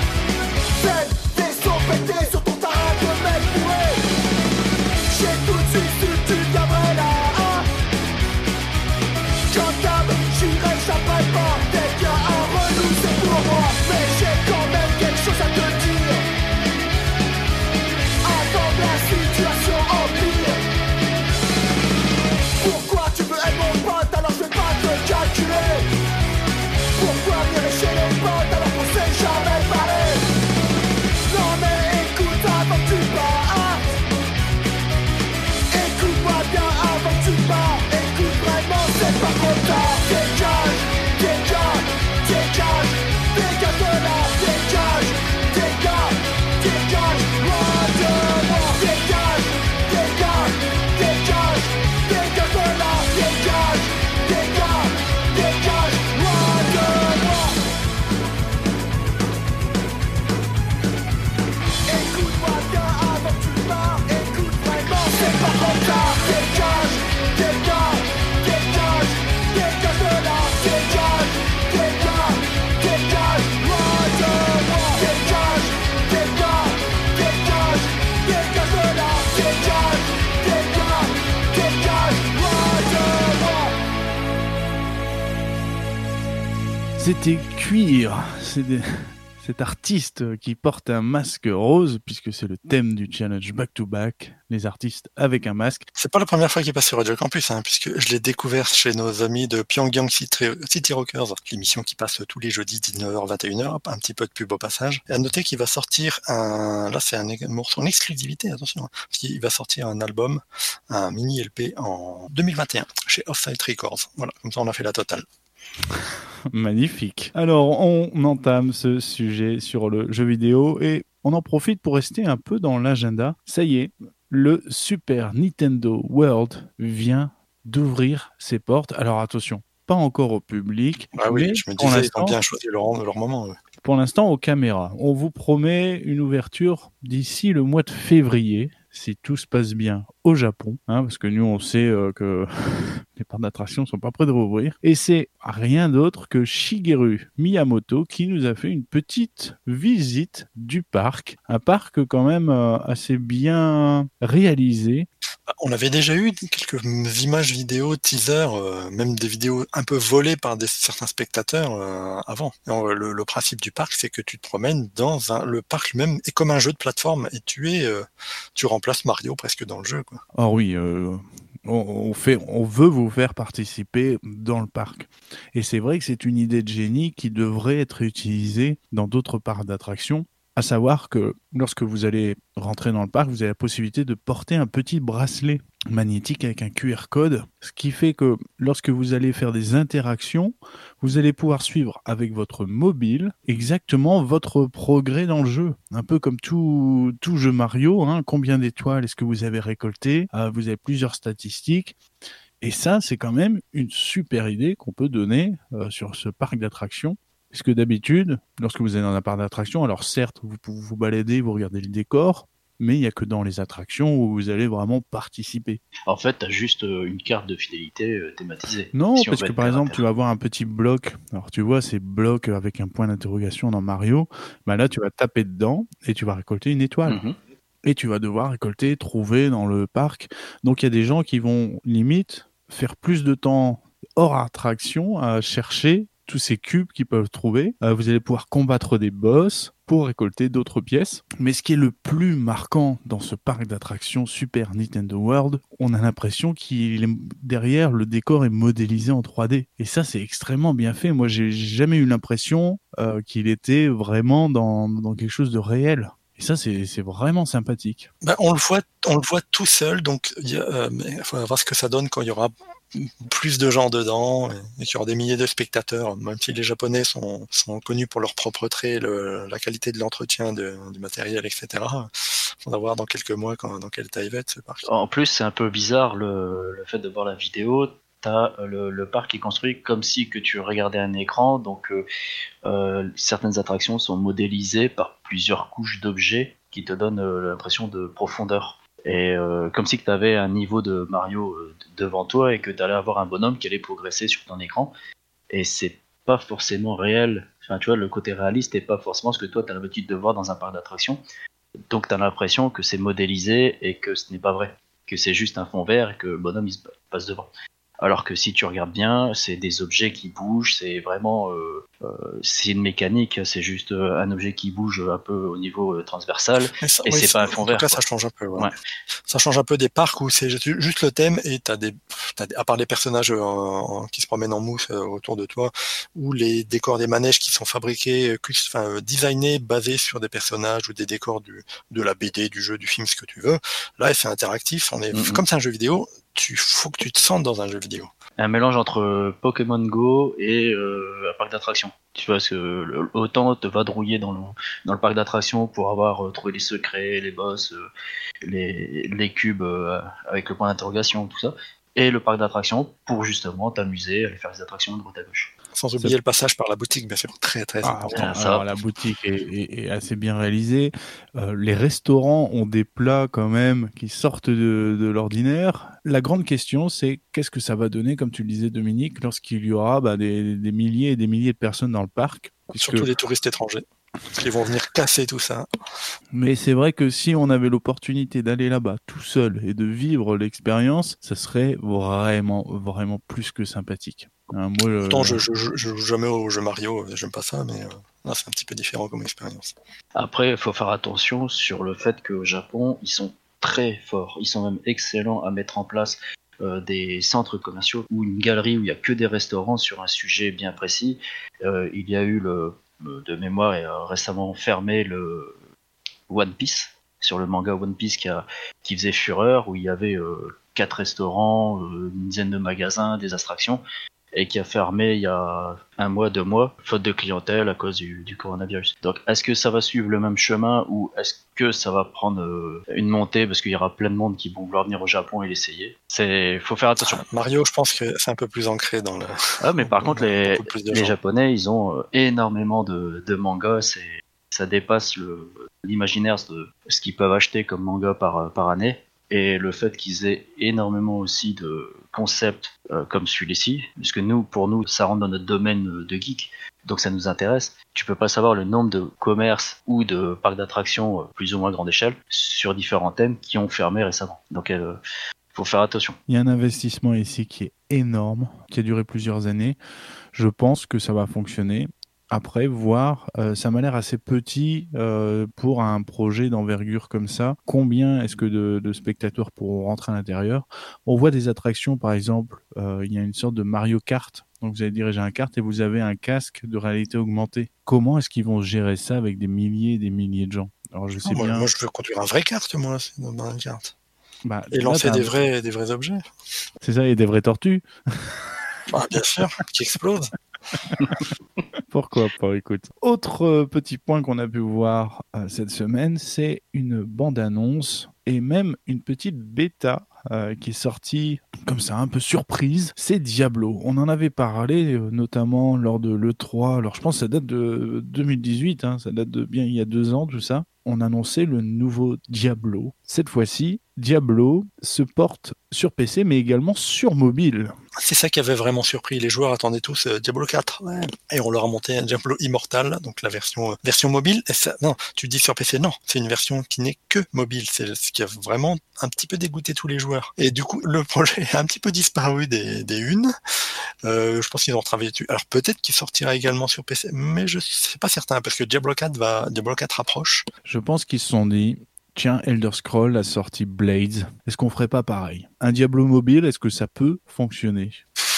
c'est des sauts pétés sur ton terrain de mec bourré. J'ai tout de suite su que tu viendrais là. Comme d'hab, j'irai jamais pas. Dès qu'il y a un relou, c'est pour moi. Mais j'ai quand même quelque chose à te dire. Avant que la situation empire. Pourquoi tu veux être mon pote alors je vais pas te calculer? Pourquoi venir chez les potes alors qu'on s'est jamais parlé? Non mais écoute avant que tu partes. Écoute-moi bien avant que tu partes. Écoute vraiment, c'est pas trop tard. Dégage, dégage, dégage, dégage de là. Dégage, dégage, dégage, loin de moi. Dégage, dégage, dégage, dégage de là. Dégage, dégage, dégage, loin de moi. Écoute-moi bien avant que tu pars. Écoute vraiment, c'est pas trop tard. Dégage, dégage, dégage, dégage de là. Dégage, dégage, dégage, loin de moi. Dégage, dégage, dégage, dégage de là. Dégage, dégage, dégage, loin de moi. C'était Cuir, c'est des- cet artiste qui porte un masque rose, puisque c'est le thème du challenge back-to-back, les artistes avec un masque. C'est pas la première fois qu'il passe sur Radio Campus, hein, puisque je l'ai découvert chez nos amis de Pyongyang City, City Rockers, l'émission qui passe tous les jeudis dix-neuf heures vingt et une heures, un petit peu de pub au passage. Et à noter qu'il va sortir un, là c'est un morceau en exclusivité, attention, hein, parce qu'il va sortir un album, un mini L P en deux mille vingt et un, chez Offside Records. Voilà, comme ça on a fait la totale. Magnifique. Alors, on entame ce sujet sur le jeu vidéo et on en profite pour rester un peu dans l'agenda. Ça y est, le Super Nintendo World vient d'ouvrir ses portes. Alors attention, pas encore au public, Ah oui, mais je me pour disais, ils l'instant, ont bien choisi leur, leur moment. Ouais. pour l'instant aux caméras. On vous promet une ouverture d'ici le mois de février. si tout se passe bien au Japon, hein, parce que nous on sait euh, que les parcs d'attractions sont pas prêts de rouvrir, et c'est rien d'autre que Shigeru Miyamoto qui nous a fait une petite visite du parc, un parc quand même euh, assez bien réalisé. On avait déjà eu quelques images vidéo, teasers, euh, même des vidéos un peu volées par des, certains spectateurs euh, avant. Alors, le, le principe du parc, c'est que tu te promènes dans un, le parc lui-même est comme un jeu de plateforme et tu es, euh, tu remplaces Mario presque dans le jeu, quoi. Oh oui, euh, on, on fait, on veut vous faire participer dans le parc. Et c'est vrai que c'est une idée de génie qui devrait être utilisée dans d'autres parcs d'attractions. À savoir que lorsque vous allez rentrer dans le parc, vous avez la possibilité de porter un petit bracelet magnétique avec un Q R code, ce qui fait que lorsque vous allez faire des interactions, vous allez pouvoir suivre avec votre mobile exactement votre progrès dans le jeu. Un peu comme tout, tout jeu Mario, hein, combien d'étoiles est-ce que vous avez récolté, euh, vous avez plusieurs statistiques. Et ça, c'est quand même une super idée qu'on peut donner euh, sur ce parc d'attractions. Parce que d'habitude, lorsque vous êtes dans un parc d'attractions, alors certes, vous pouvez vous balader, vous regardez le décor, mais il n'y a que dans les attractions où vous allez vraiment participer. En fait, tu as juste euh, une carte de fidélité euh, thématisée. Non, Si on parce veut que être par terre à exemple, terre. tu vas avoir un petit bloc. Alors tu vois ces blocs avec un point d'interrogation dans Mario. Bah là, tu vas taper dedans et tu vas récolter une étoile. Mhm. Et tu vas devoir récolter, trouver dans le parc. Donc il y a des gens qui vont limite faire plus de temps hors attraction à chercher tous ces cubes qu'ils peuvent trouver. Euh, vous allez pouvoir combattre des boss pour récolter d'autres pièces. Mais ce qui est le plus marquant dans ce parc d'attractions Super Nintendo World, on a l'impression qu'il est derrière, le décor est modélisé en trois D. Et ça, c'est extrêmement bien fait. Moi, j'ai jamais eu l'impression euh, qu'il était vraiment dans, dans quelque chose de réel. Et ça, c'est c'est vraiment sympathique. Ben, on le voit, on le voit tout seul, donc il y a, euh, mais il faut voir ce que ça donne quand il y aura plus de gens dedans et qu'il y aura des milliers de spectateurs, même si les Japonais sont, sont connus pour leur propreté, le, la qualité de l'entretien de, du matériel, et cetera. On va voir dans quelques mois quand, dans quel état il va être ce parc. En plus, c'est un peu bizarre le, le fait de voir la vidéo. T'as le, le parc qui est construit comme si que tu regardais un écran, donc euh, euh, certaines attractions sont modélisées par plusieurs couches d'objets qui te donnent euh, l'impression de profondeur. Et euh, comme si tu avais un niveau de Mario euh, devant toi et que tu allais avoir un bonhomme qui allait progresser sur ton écran. Et c'est pas forcément réel. Enfin, tu vois, le côté réaliste n'est pas forcément ce que toi tu as l'habitude de voir dans un parc d'attractions. Donc tu as l'impression que c'est modélisé et que ce n'est pas vrai. Que c'est juste un fond vert et que le bonhomme il se passe devant. Alors que si tu regardes bien, c'est des objets qui bougent, c'est vraiment, euh, euh, c'est une mécanique, c'est juste un objet qui bouge un peu au niveau euh, transversal, Et, ça, et oui, c'est pas un fond en vert. tout cas, Quoi. ça change un peu. Ouais. Ouais. Ça change un peu des parcs où c'est juste le thème et t'as des, t'as des, à part les personnages euh, en, qui se promènent en mousse euh, autour de toi, ou les décors des manèges qui sont fabriqués, euh, enfin euh, designés, basés sur des personnages ou des décors du, de la B D, du jeu, du film, ce que tu veux. Là, c'est interactif. On est, Mm-hmm. Comme c'est un jeu vidéo, tu faut que tu te sentes dans un jeu vidéo. Un mélange entre Pokémon Go et euh, un parc d'attractions. Tu vois, parce que autant te vadrouiller dans le, dans le parc d'attractions pour avoir euh, trouvé les secrets, les boss, euh, les, les cubes euh, avec le point d'interrogation, tout ça, et le parc d'attractions pour justement t'amuser, aller faire des attractions de droite à gauche. Sans oublier le passage par la boutique, bien sûr, très très Ah, important. alors, ça. la boutique est, est, est assez bien réalisée. Euh, les restaurants ont des plats quand même qui sortent de, de l'ordinaire. La grande question, c'est qu'est-ce que ça va donner, comme tu le disais Dominique, lorsqu'il y aura bah, des, des milliers et des milliers de personnes dans le parc. Puisque... Surtout les touristes étrangers, qui vont venir casser tout ça. Mais c'est vrai que si on avait l'opportunité d'aller là-bas tout seul et de vivre l'expérience, ça serait vraiment, vraiment plus que sympathique. Hein, moi, le... Pourtant, je, je, je, je joue jamais au jeu Mario, j'aime pas ça, mais euh, là, c'est un petit peu différent comme expérience. Après, il faut faire attention sur le fait qu'au Japon, ils sont très forts, ils sont même excellents à mettre en place euh, des centres commerciaux ou une galerie où il n'y a que des restaurants sur un sujet bien précis. Euh, il y a eu, le, de mémoire, et euh, récemment fermé le One Piece, sur le manga One Piece qui, a, qui faisait fureur, où il y avait euh, quatre restaurants, euh, une dizaine de magasins, des attractions, et qui a fermé il y a un mois, deux mois, faute de clientèle à cause du, du coronavirus. Donc, est-ce que ça va suivre le même chemin ou est-ce que ça va prendre euh, une montée parce qu'il y aura plein de monde qui vont vouloir venir au Japon et l'essayer? C'est, faut faire attention. Ah, Mario, je pense que c'est un peu plus ancré dans le. Ah, mais par contre, les, les gens. Japonais, ils ont euh, énormément de, de mangas. C'est, ça dépasse le, l'imaginaire de ce qu'ils peuvent acheter comme manga par, par année. Et le fait qu'ils aient énormément aussi de concepts euh, comme celui-ci, parce que nous, pour nous, ça rentre dans notre domaine de geek, donc ça nous intéresse. Tu peux pas savoir le nombre de commerces ou de parcs d'attractions euh, plus ou moins grande échelle sur différents thèmes qui ont fermé récemment. Donc il euh, faut faire attention. Il y a un investissement ici qui est énorme, qui a duré plusieurs années. Je pense que ça va fonctionner. Après, voir, euh, ça m'a l'air assez petit euh, pour un projet d'envergure comme ça. Combien est-ce que de, de spectateurs pourront rentrer à l'intérieur ? On voit des attractions, par exemple, euh, il y a une sorte de Mario Kart. Donc vous allez diriger un kart et vous avez un casque de réalité augmentée. Comment est-ce qu'ils vont gérer ça avec des milliers et des milliers de gens ? Alors je sais Oh, moi, bien. moi, je veux conduire un vrai kart, moi, c'est dans un kart. Bah, Et là, lancer t'as des un- vrais, des vrais objets. C'est ça, et des vraies tortues. Ah, bien sûr, qui explosent. Pourquoi pas, écoute. Autre euh, petit point qu'on a pu voir euh, cette semaine, c'est une bande-annonce et même une petite bêta euh, qui est sortie comme ça, un peu surprise. C'est Diablo. On en avait parlé euh, notamment lors de l'E trois. Alors je pense que ça date de deux mille dix-huit, hein, ça date de bien il y a deux ans tout ça. On annonçait le nouveau Diablo. Cette fois-ci, Diablo se porte sur P C mais également sur mobile. C'est ça qui avait vraiment surpris. Les joueurs attendaient tous euh, Diablo quatre. Ouais. Et on leur a monté un Diablo Immortal, donc la version euh, version mobile. Et ça, non, tu dis sur P C, non, c'est une version qui n'est que mobile. C'est ce qui a vraiment un petit peu dégoûté tous les joueurs. Et du coup, le projet a un petit peu disparu des, des unes. Euh, je pense qu'ils ont travaillé dessus. Alors peut-être qu'il sortira également sur P C, mais je suis pas certain parce que Diablo quatre va, Diablo quatre approche. Je pense qu'ils se sont dit, tiens, Elder Scrolls a sorti Blades, est-ce qu'on ferait pas pareil ? Un Diablo mobile, est-ce que ça peut fonctionner ?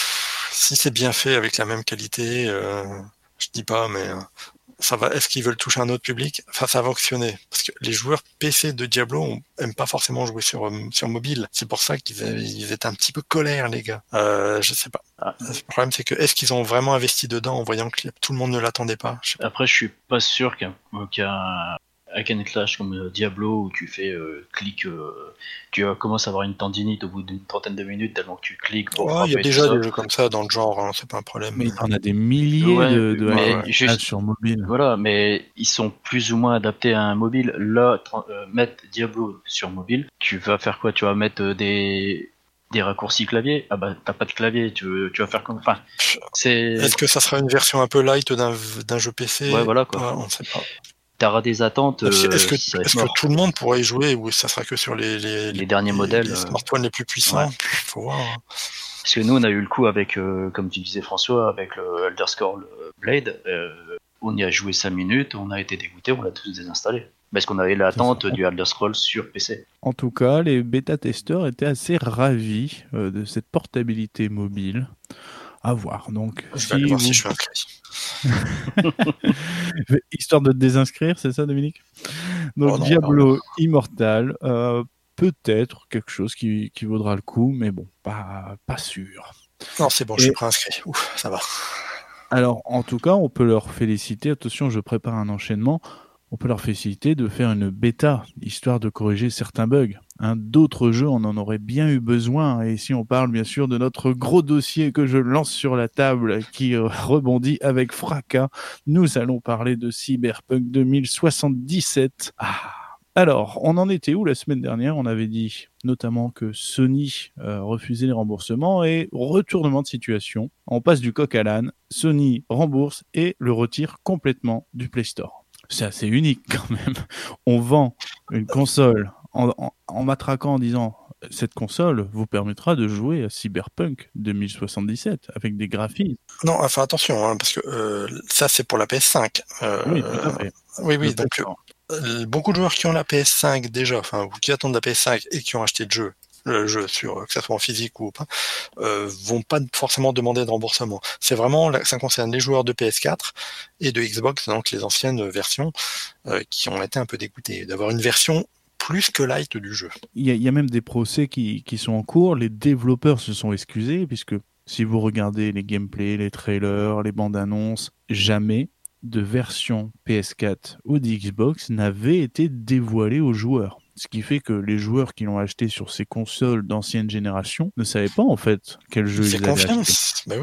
Si c'est bien fait avec la même qualité, euh, je dis pas, mais euh, ça va. Est-ce qu'ils veulent toucher un autre public ? Enfin, ça va fonctionner parce que les joueurs P C de Diablo on, aiment pas forcément jouer sur euh, sur mobile. C'est pour ça qu'ils ils étaient un petit peu colères, les gars. Euh, je sais pas. Ah. Le problème, c'est que est-ce qu'ils ont vraiment investi dedans en voyant que tout le monde ne l'attendait pas ? Je sais pas. Après, je suis pas sûr qu'un, qu'un hack and slash comme euh, Diablo où tu fais euh, clic, euh, tu euh, commences à avoir une tendinite au bout d'une trentaine de minutes tellement que tu cliques pour Ouais, frapper il y a tout déjà ça. des jeux comme ça dans le genre, hein, c'est pas un problème. Mais il y en a des milliers Ouais, de, de mais hack and juste- slash sur mobile. Voilà, mais ils sont plus ou moins adaptés à un mobile. Là, tra- euh, mettre Diablo sur mobile, tu vas faire quoi ? Tu vas mettre euh, des des raccourcis clavier ? Ah bah t'as pas de clavier, tu, veux- tu vas faire comme... Enfin, c'est... Est-ce que ça sera une version un peu light d'un d'un jeu P C ? Ouais, voilà, quoi. Ouais, on sait pas. T'auras des attentes, Est-ce euh, est-ce que, ça va être est-ce que mort. tout le monde pourra y jouer ou ça sera que sur les, les, Les derniers modèles, les euh, smartphones les plus puissants ? ouais. Faut voir. hein. Parce que nous, on a eu le coup avec, euh, comme tu disais François, avec le Elder Scrolls euh, Blade. Euh, on y a joué cinq minutes, on a été dégoûté, on l'a tous désinstallé. Parce qu'on avait l'attente du Elder Scrolls sur P C. En tout cas, les bêta-testeurs étaient assez ravis euh, de cette portabilité mobile. À voir. Donc, Je vais aller voir vous- si je suis inscrit. histoire de te désinscrire, c'est ça, Dominique ? Donc, Oh non, Diablo Immortal, euh, peut-être quelque chose qui, qui vaudra le coup, mais bon, pas, pas sûr. Non, c'est bon, je Et- suis préinscrit. Ouf, ça va. Alors, en tout cas, on peut leur féliciter. Attention, je prépare un enchaînement. On peut leur féliciter de faire une bêta, histoire de corriger certains bugs. Hein, d'autres jeux, on en aurait bien eu besoin. Et ici, on parle bien sûr de notre gros dossier que je lance sur la table, qui euh, rebondit avec fracas. Nous allons parler de Cyberpunk deux mille soixante-dix-sept. Ah. Alors, on en était où la semaine dernière ? On avait dit notamment que Sony euh, refusait les remboursements et retournement de situation. On passe du coq à l'âne. Sony rembourse et le retire complètement du Play Store. C'est assez unique quand même. On vend une console en, en, en matraquant en disant cette console vous permettra de jouer à Cyberpunk deux mille soixante-dix-sept avec des graphismes. Non, enfin attention, hein, parce que euh, ça c'est pour la P S cinq. Euh, Oui, tout à fait. Oui, oui, Le donc Play Store. euh, beaucoup de joueurs qui ont la P S cinq déjà, enfin, ou qui attendent la P S cinq et qui ont acheté le jeu, le jeu sur, que ça soit en physique ou pas, euh, vont pas forcément demander de remboursement. C'est vraiment, ça concerne les joueurs de P S quatre et de Xbox, donc les anciennes versions, euh, qui ont été un peu dégoûtés d'avoir une version plus que light du jeu. Il y, a, il y a même des procès qui, qui sont en cours. Les développeurs se sont excusés puisque si vous regardez les gameplays, les trailers, les bandes annonces, jamais de version P S quatre ou d'Xbox n'avait été dévoilée aux joueurs. Ce qui fait que les joueurs qui l'ont acheté sur ces consoles d'ancienne génération ne savaient pas en fait quel jeu C'est ils avaient acheté. confiance, ben oui.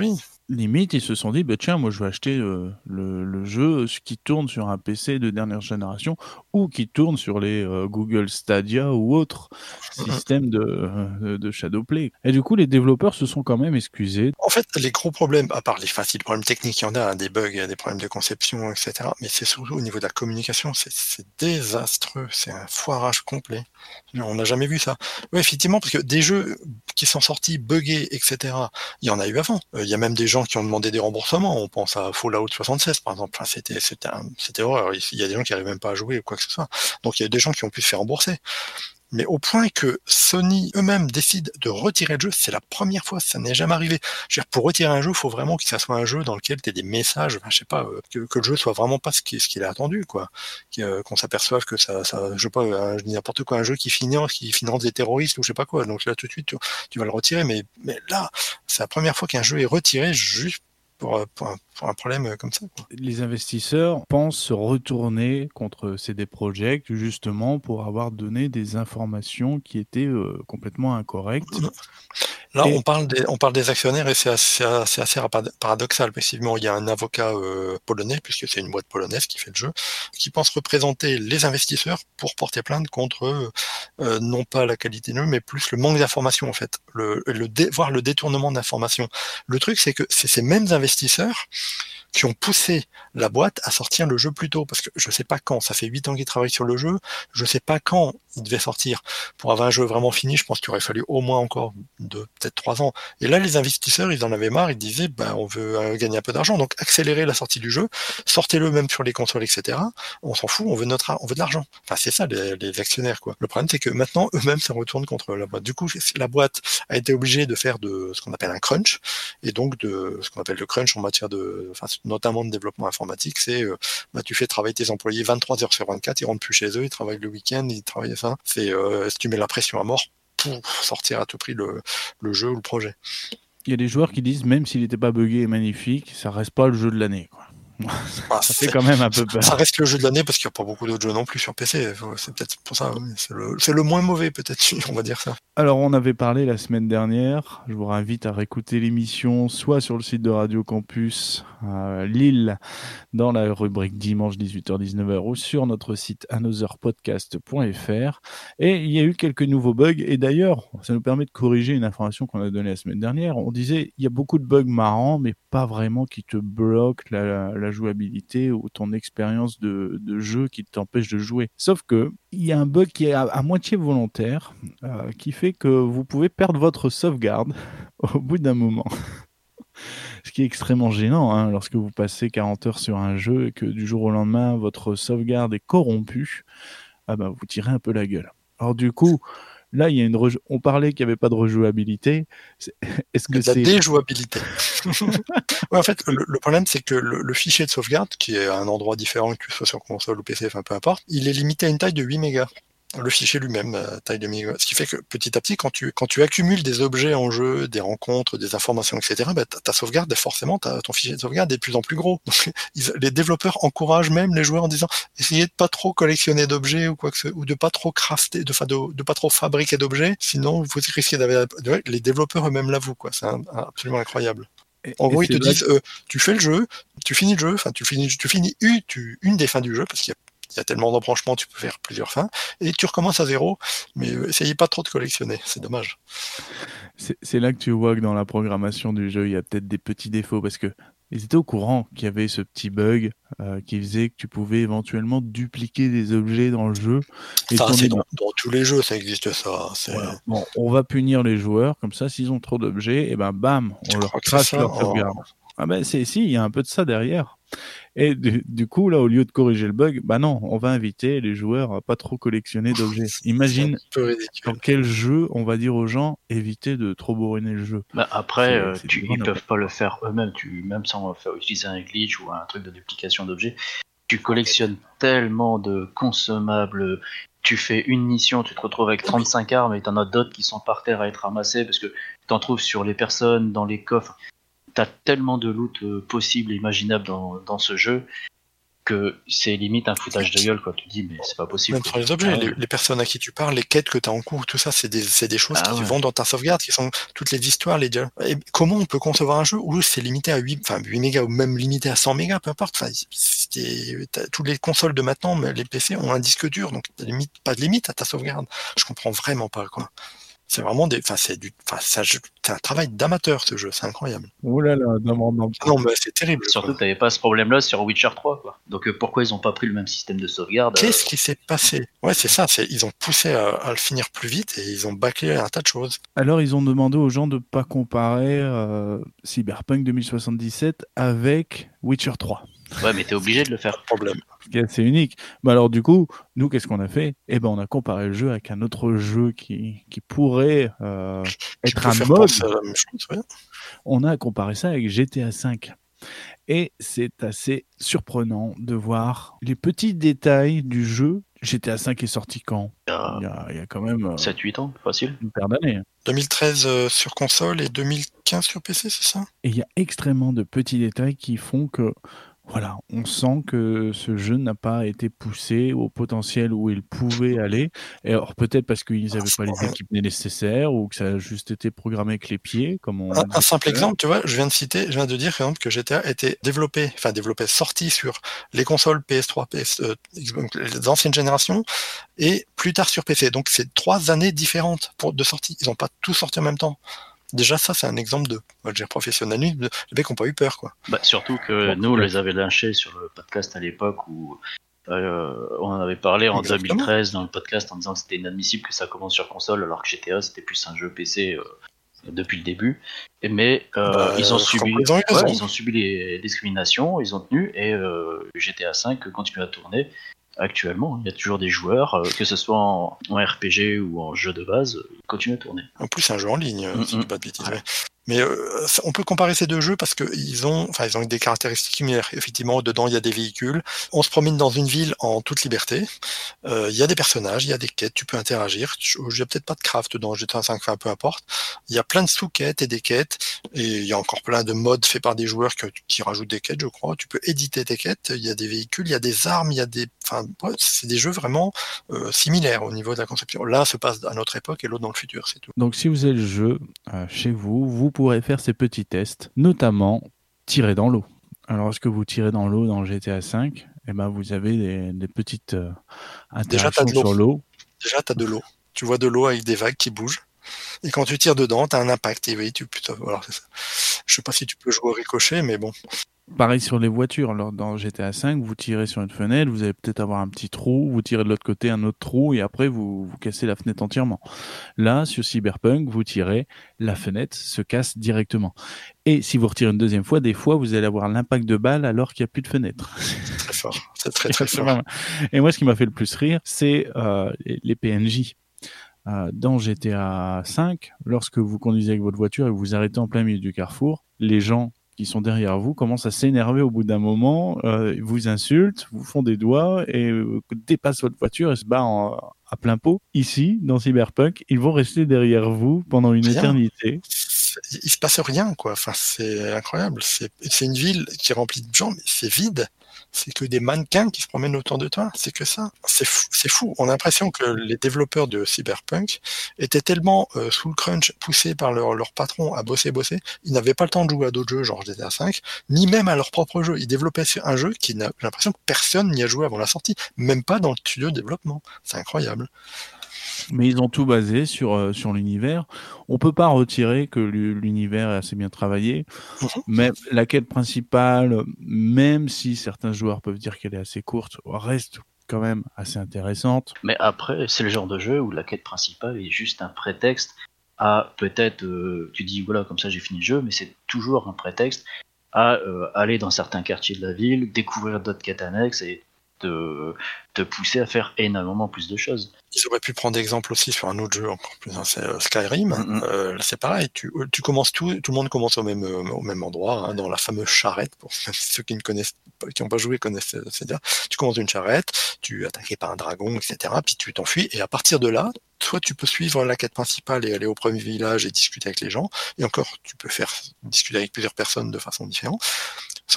limite, ils se sont dit, bah, tiens, moi je vais acheter euh, le, le jeu qui tourne sur un P C de dernière génération ou qui tourne sur les euh, Google Stadia ou autres systèmes de, euh, de Shadowplay. Et du coup, les développeurs se sont quand même excusés. En fait, les gros problèmes, à part les faciles problèmes techniques, il y en a, hein, des bugs, des problèmes de conception, et cetera. Mais c'est surtout au niveau de la communication, c'est, c'est désastreux, c'est un foirage complet. On n'a jamais vu ça. Oui, effectivement, parce que des jeux qui sont sortis buggés, et cetera, il y en a eu avant. Euh, Il y a même des gens qui ont demandé des remboursements. On pense à Fallout soixante-seize, par exemple. Enfin, c'était, c'était, un- c'était horreur. Il y a des gens qui n'arrivent même pas à jouer ou quoi que ce soit. Donc, il y a des gens qui ont pu se faire rembourser. Mais au point que Sony eux-mêmes décident de retirer le jeu, c'est la première fois, ça n'est jamais arrivé. Je veux dire, pour retirer un jeu, il faut vraiment que ça soit un jeu dans lequel tu aies des messages, enfin, je sais pas, euh, que, que le jeu soit vraiment pas ce qu'il, ce qu'il a attendu, quoi. Qu', euh, qu'on s'aperçoive que ça, ça, je sais pas, un, je dis n'importe quoi, un jeu qui finance, qui finance des terroristes ou je sais pas quoi. Donc là, tout de suite, tu, tu vas le retirer. Mais, mais là, c'est la première fois qu'un jeu est retiré juste pour, pour, un, pour un problème comme ça, quoi. Les investisseurs pensent se retourner contre C D Projekt justement pour avoir donné des informations qui étaient euh, complètement incorrectes. Là, Et- on parle des, on parle des actionnaires et c'est assez, c'est assez rapad- paradoxal. Effectivement, il y a un avocat euh, polonais, puisque c'est une boîte polonaise qui fait le jeu, qui pense représenter les investisseurs pour porter plainte contre euh, euh, non pas la qualité de jeu, mais plus le manque d'informations en fait, le, le dé, voire le détournement d'informations. Le truc, c'est que c'est ces mêmes investisseurs qui ont poussé la boîte à sortir le jeu plus tôt, parce que je sais pas quand, ça fait huit ans qu'ils travaillent sur le jeu, je sais pas quand il devait sortir. Pour avoir un jeu vraiment fini, je pense qu'il aurait fallu au moins encore de peut-être trois ans. Et là, les investisseurs, ils en avaient marre, ils disaient, bah, on veut euh, gagner un peu d'argent, donc accélérez la sortie du jeu, sortez-le même sur les consoles, et cetera. On s'en fout, on veut notre, ar- on veut de l'argent. Enfin, c'est ça, les, les actionnaires, quoi. Le problème, c'est que maintenant, eux-mêmes se retournent contre la boîte. Du coup, la boîte a été obligée de faire de ce qu'on appelle un crunch, et donc de ce qu'on appelle le crunch en matière de, enfin, notamment de développement informatique, c'est, euh, bah, tu fais travailler tes employés vingt-trois heures sur vingt-quatre, ils rentrent plus chez eux, ils travaillent le week-end, ils travaillent ça. C'est, euh, si tu mets la pression à mort pour sortir à tout prix le, le jeu ou le projet. Il y a des joueurs qui disent, même s'il n'était pas buggé et magnifique, ça reste pas le jeu de l'année, quoi. Ah, Ça fait quand même un peu peur. Ça reste le jeu de l'année parce qu'il n'y a pas beaucoup d'autres jeux non plus sur P C. C'est peut-être pour ça. Oui. C'est, le, c'est le moins mauvais, peut-être, on va dire ça. Alors, on avait parlé la semaine dernière. Je vous invite à réécouter l'émission, soit sur le site de Radio Campus à Lille, dans la rubrique dimanche dix-huit heures dix-neuf heures, ou sur notre site another podcast point f r. Et il y a eu quelques nouveaux bugs. Et d'ailleurs, ça nous permet de corriger une information qu'on a donnée la semaine dernière. On disait, il y a beaucoup de bugs marrants, mais pas vraiment qui te bloquent la, la jouabilité ou ton expérience de, de jeu qui t'empêche de jouer. Sauf que il y a un bug qui est à, à moitié volontaire, euh, qui fait que vous pouvez perdre votre sauvegarde au bout d'un moment. Ce qui est extrêmement gênant, hein, lorsque vous passez quarante heures sur un jeu et que du jour au lendemain, votre sauvegarde est corrompue, ah ben, vous tirez un peu la gueule. Alors du coup, là, il y a une rejou... on parlait qu'il n'y avait pas de rejouabilité. C'est... Est-ce que de la c'est... déjouabilité. Ouais, en fait, le, le problème, c'est que le, le fichier de sauvegarde, qui est à un endroit différent, que tu sois sur console ou P C, enfin peu importe, il est limité à une taille de huit mégas. Le fichier lui-même, euh, taille de mégas. Ce qui fait que petit à petit, quand tu, quand tu accumules des objets en jeu, des rencontres, des informations, et cetera, bah, ta, ta sauvegarde, forcément, ta, ton fichier de sauvegarde est de plus en plus gros. Donc, ils, les développeurs encouragent même les joueurs en disant, essayez de pas trop collectionner d'objets ou quoi que ce, ou de pas trop crafter, de, de, de pas trop fabriquer d'objets, sinon vous risquez d'avoir, les développeurs eux-mêmes l'avouent, quoi. C'est un, un, absolument incroyable. En gros, ils te disent, euh, tu fais le jeu, tu finis le jeu, enfin, tu finis, tu finis une, tu, une des fins du jeu, parce qu'il y a Il y a tellement d'embranchements, tu peux faire plusieurs fins, et tu recommences à zéro, mais euh, essayez pas trop de collectionner, c'est dommage. C'est, c'est là que tu vois que dans la programmation du jeu, il y a peut-être des petits défauts, parce que ils étaient au courant qu'il y avait ce petit bug euh, qui faisait que tu pouvais éventuellement dupliquer des objets dans le jeu. Et ça, c'est dans, dans... dans tous les jeux, ça existe ça. C'est... Voilà. Bon, on va punir les joueurs, comme ça, s'ils ont trop d'objets, et ben bam, on tu leur crache leur sauvegarde. Oh. Ah ben c'est si, il y a un peu de ça derrière. Et du, du coup, là, au lieu de corriger le bug, bah non, on va inviter les joueurs à pas trop collectionner d'objets. Imagine dans quel jeu on va dire aux gens éviter de trop bourriner le jeu. Bah après, c'est, euh, c'est tu, ils peuvent pas le faire eux-mêmes, tu, même sans faire utiliser un glitch ou un truc de duplication d'objets. Tu collectionnes tellement de consommables. Tu fais une mission, tu te retrouves avec trente-cinq armes et t'en as d'autres qui sont par terre à être ramassées parce que t'en trouves sur les personnes, dans les coffres. T'as tellement de loot euh, possible et imaginable dans, dans ce jeu que c'est limite un foutage de gueule, quoi. Tu te dis, mais c'est pas possible. Même quoi. sur les objets, Ah, les, les personnes à qui tu parles, les quêtes que tu as en cours, tout ça, c'est des, c'est des choses Ah qui ouais. vont dans ta sauvegarde, qui sont toutes les histoires, les dialogues. Et comment on peut concevoir un jeu où c'est limité à huit, enfin, huit mégas ou même limité à cent mégas, peu importe. Enfin, c'est, t'as- toutes les consoles de maintenant, mais les P C ont un disque dur, donc t'as limite, pas de limite à ta sauvegarde. Je comprends vraiment pas, quoi. C'est vraiment des, enfin, c'est du, enfin, ça, je- c'est un travail d'amateur, ce jeu, c'est incroyable. Oh là là, non, non, non. Non, mais c'est terrible. Surtout quoi. que t'avais pas ce problème-là sur Witcher trois, quoi. Donc euh, pourquoi ils ont pas pris le même système de sauvegarde euh, Qu'est-ce qui s'est passé? Ouais, c'est ça, c'est, ils ont poussé à, à le finir plus vite et ils ont bâclé un tas de choses. Alors, ils ont demandé aux gens de ne pas comparer euh, Cyberpunk deux mille soixante-dix-sept avec Witcher trois. Ouais, mais t'es obligé de le Pas faire. de problème. Ce qui est assez unique. Mais alors, du coup, nous, qu'est-ce qu'on a fait? Eh ben, on a comparé le jeu avec un autre jeu qui, qui pourrait euh, Qui être peut un faire mode. penser à la même chose, ouais. On a comparé ça avec G T A cinq. Et c'est assez surprenant de voir les petits détails du jeu. G T A cinq est sorti quand? Il y a Il y a, il y a quand même euh, sept huit ans, facile. une paire d'années. deux mille treize euh, sur console et deux mille quinze sur P C, c'est ça? Et il y a extrêmement de petits détails qui font que, voilà, on sent que ce jeu n'a pas été poussé au potentiel où il pouvait aller. Et alors, peut-être parce qu'ils n'avaient pas les équipements nécessaires ou que ça a juste été programmé avec les pieds, comme on Un, disait un simple tout à l'heure. exemple, tu vois, je viens de citer, je viens de dire par exemple, que G T A était développé, enfin développé, sorti sur les consoles P S trois, P S, euh, Xbox, les anciennes générations, et plus tard sur P C. Donc c'est trois années différentes pour, de sortie. Ils n'ont pas tous sorti en même temps. Déjà, ça, c'est un exemple de, on va dire, professionnalisme. Les mecs n'ont pas eu peur, quoi. Bah, surtout que Bon, nous, on ouais. les avait lynchés sur le podcast à l'époque où euh, on en avait parlé en Exactement. deux mille treize dans le podcast en disant que c'était inadmissible que ça commence sur console alors que G T A c'était plus un jeu P C euh, depuis le début. Et, mais euh, Bah, ils ont je subi, crois qu'ils ont eu ouais, raison. ils ont subi les discriminations, ils ont tenu et euh, G T A cinq continue à tourner. Actuellement, il y a toujours des joueurs, euh, que ce soit en, en R P G ou en jeu de base, euh, ils continuent à tourner. En plus, c'est un jeu en ligne, Mm, si je mm. dis pas de bêtises. Ouais. Mais euh, ça- on peut comparer ces deux jeux parce que ils ont, enfin, ils ont des caractéristiques similaires. Effectivement, dedans, il y a des véhicules. On se promène dans une ville en toute liberté. Euh, Il y a des personnages, il y a des quêtes, tu peux interagir. Je- Il y a peut-être pas de craft dans G T A cinq, enfin, peu importe. Il y a plein de sous-quêtes et des quêtes. Et il y a encore plein de modes faits par des joueurs que- qui rajoutent des quêtes, je crois. Tu peux éditer tes quêtes. Il y a des véhicules, il y a des armes, il y a des, enfin, ouais, c'est des jeux vraiment euh, similaires au niveau de la conception. L'un se passe à notre époque et l'autre dans le futur, c'est tout. Donc, si vous avez le jeu euh, chez vous, vous pourrez faire ces petits tests, notamment tirer dans l'eau. Alors, lorsque vous tirez dans l'eau dans G T A cinq, eh ben, vous avez des, des petites euh, Déjà, t'as interactions de l'eau. sur l'eau. Déjà, tu as de l'eau. Tu vois de l'eau avec des vagues qui bougent. Et quand tu tires dedans, tu as un impact. Et oui, tu, putain, voilà, c'est ça. Je sais pas si tu peux jouer au ricochet, mais bon. Pareil sur les voitures. Alors, dans G T A cinq, vous tirez sur une fenêtre, vous allez peut-être avoir un petit trou, vous tirez de l'autre côté un autre trou, et après, vous, vous cassez la fenêtre entièrement. Là, sur Cyberpunk, vous tirez, la fenêtre se casse directement. Et si vous retirez une deuxième fois, des fois, vous allez avoir l'impact de balle alors qu'il n'y a plus de fenêtre. C'est très fort. C'est très, très C'est fort. pas mal. Et moi, ce qui m'a fait le plus rire, c'est euh, les les P N J. Euh, dans G T A cinq, lorsque vous conduisez avec votre voiture et vous vous arrêtez en plein milieu du carrefour, les gens qui sont derrière vous commencent à s'énerver au bout d'un moment, euh, ils vous insultent, vous font des doigts et euh, dépassent votre voiture et se barrent en- à plein pot. Ici, dans Cyberpunk, ils vont rester derrière vous pendant une Rien. éternité. C'est- Il se passe rien, quoi. Enfin, c'est incroyable. C'est c'est une ville qui est remplie de gens, mais c'est vide. C'est que des mannequins qui se promènent autour de toi. C'est que ça. C'est fou. C'est fou. On a l'impression que les développeurs de Cyberpunk étaient tellement euh, sous le crunch, poussés par leur, leur patron à bosser, bosser. Ils n'avaient pas le temps de jouer à d'autres jeux, genre G T A cinq, ni même à leur propre jeu. Ils développaient un jeu qui n'a, j'ai l'impression que personne n'y a joué avant la sortie. Même pas dans le studio de développement. C'est incroyable. Mais ils ont tout basé sur, euh, sur l'univers. On peut pas retirer que l'u- l'univers est assez bien travaillé. Mhm. Mais la quête principale, même si certains joueurs peuvent dire qu'elle est assez courte, reste quand même assez intéressante. Mais après, c'est le genre de jeu où la quête principale est juste un prétexte à peut-être, euh, tu dis voilà, comme ça j'ai fini le jeu, mais c'est toujours un prétexte à euh, aller dans certains quartiers de la ville, découvrir d'autres quêtes annexes et te, te pousser à faire énormément plus de choses. Ils auraient pu prendre exemple aussi sur un autre jeu encore plus, hein, c'est euh, Skyrim. Mhm. Euh, là, c'est pareil, tu, tu commences tout, tout le monde commence au même, euh, au même endroit, hein, dans la fameuse charrette. Pour ceux qui ne connaissent pas, qui n'ont pas joué connaissent, c'est-à-dire, tu commences d'une charrette, tu es attaqué par un dragon, et cetera. Puis tu t'enfuis et à partir de là, soit tu peux suivre la quête principale et aller au premier village et discuter avec les gens, et encore, tu peux faire discuter avec plusieurs personnes de façon différente.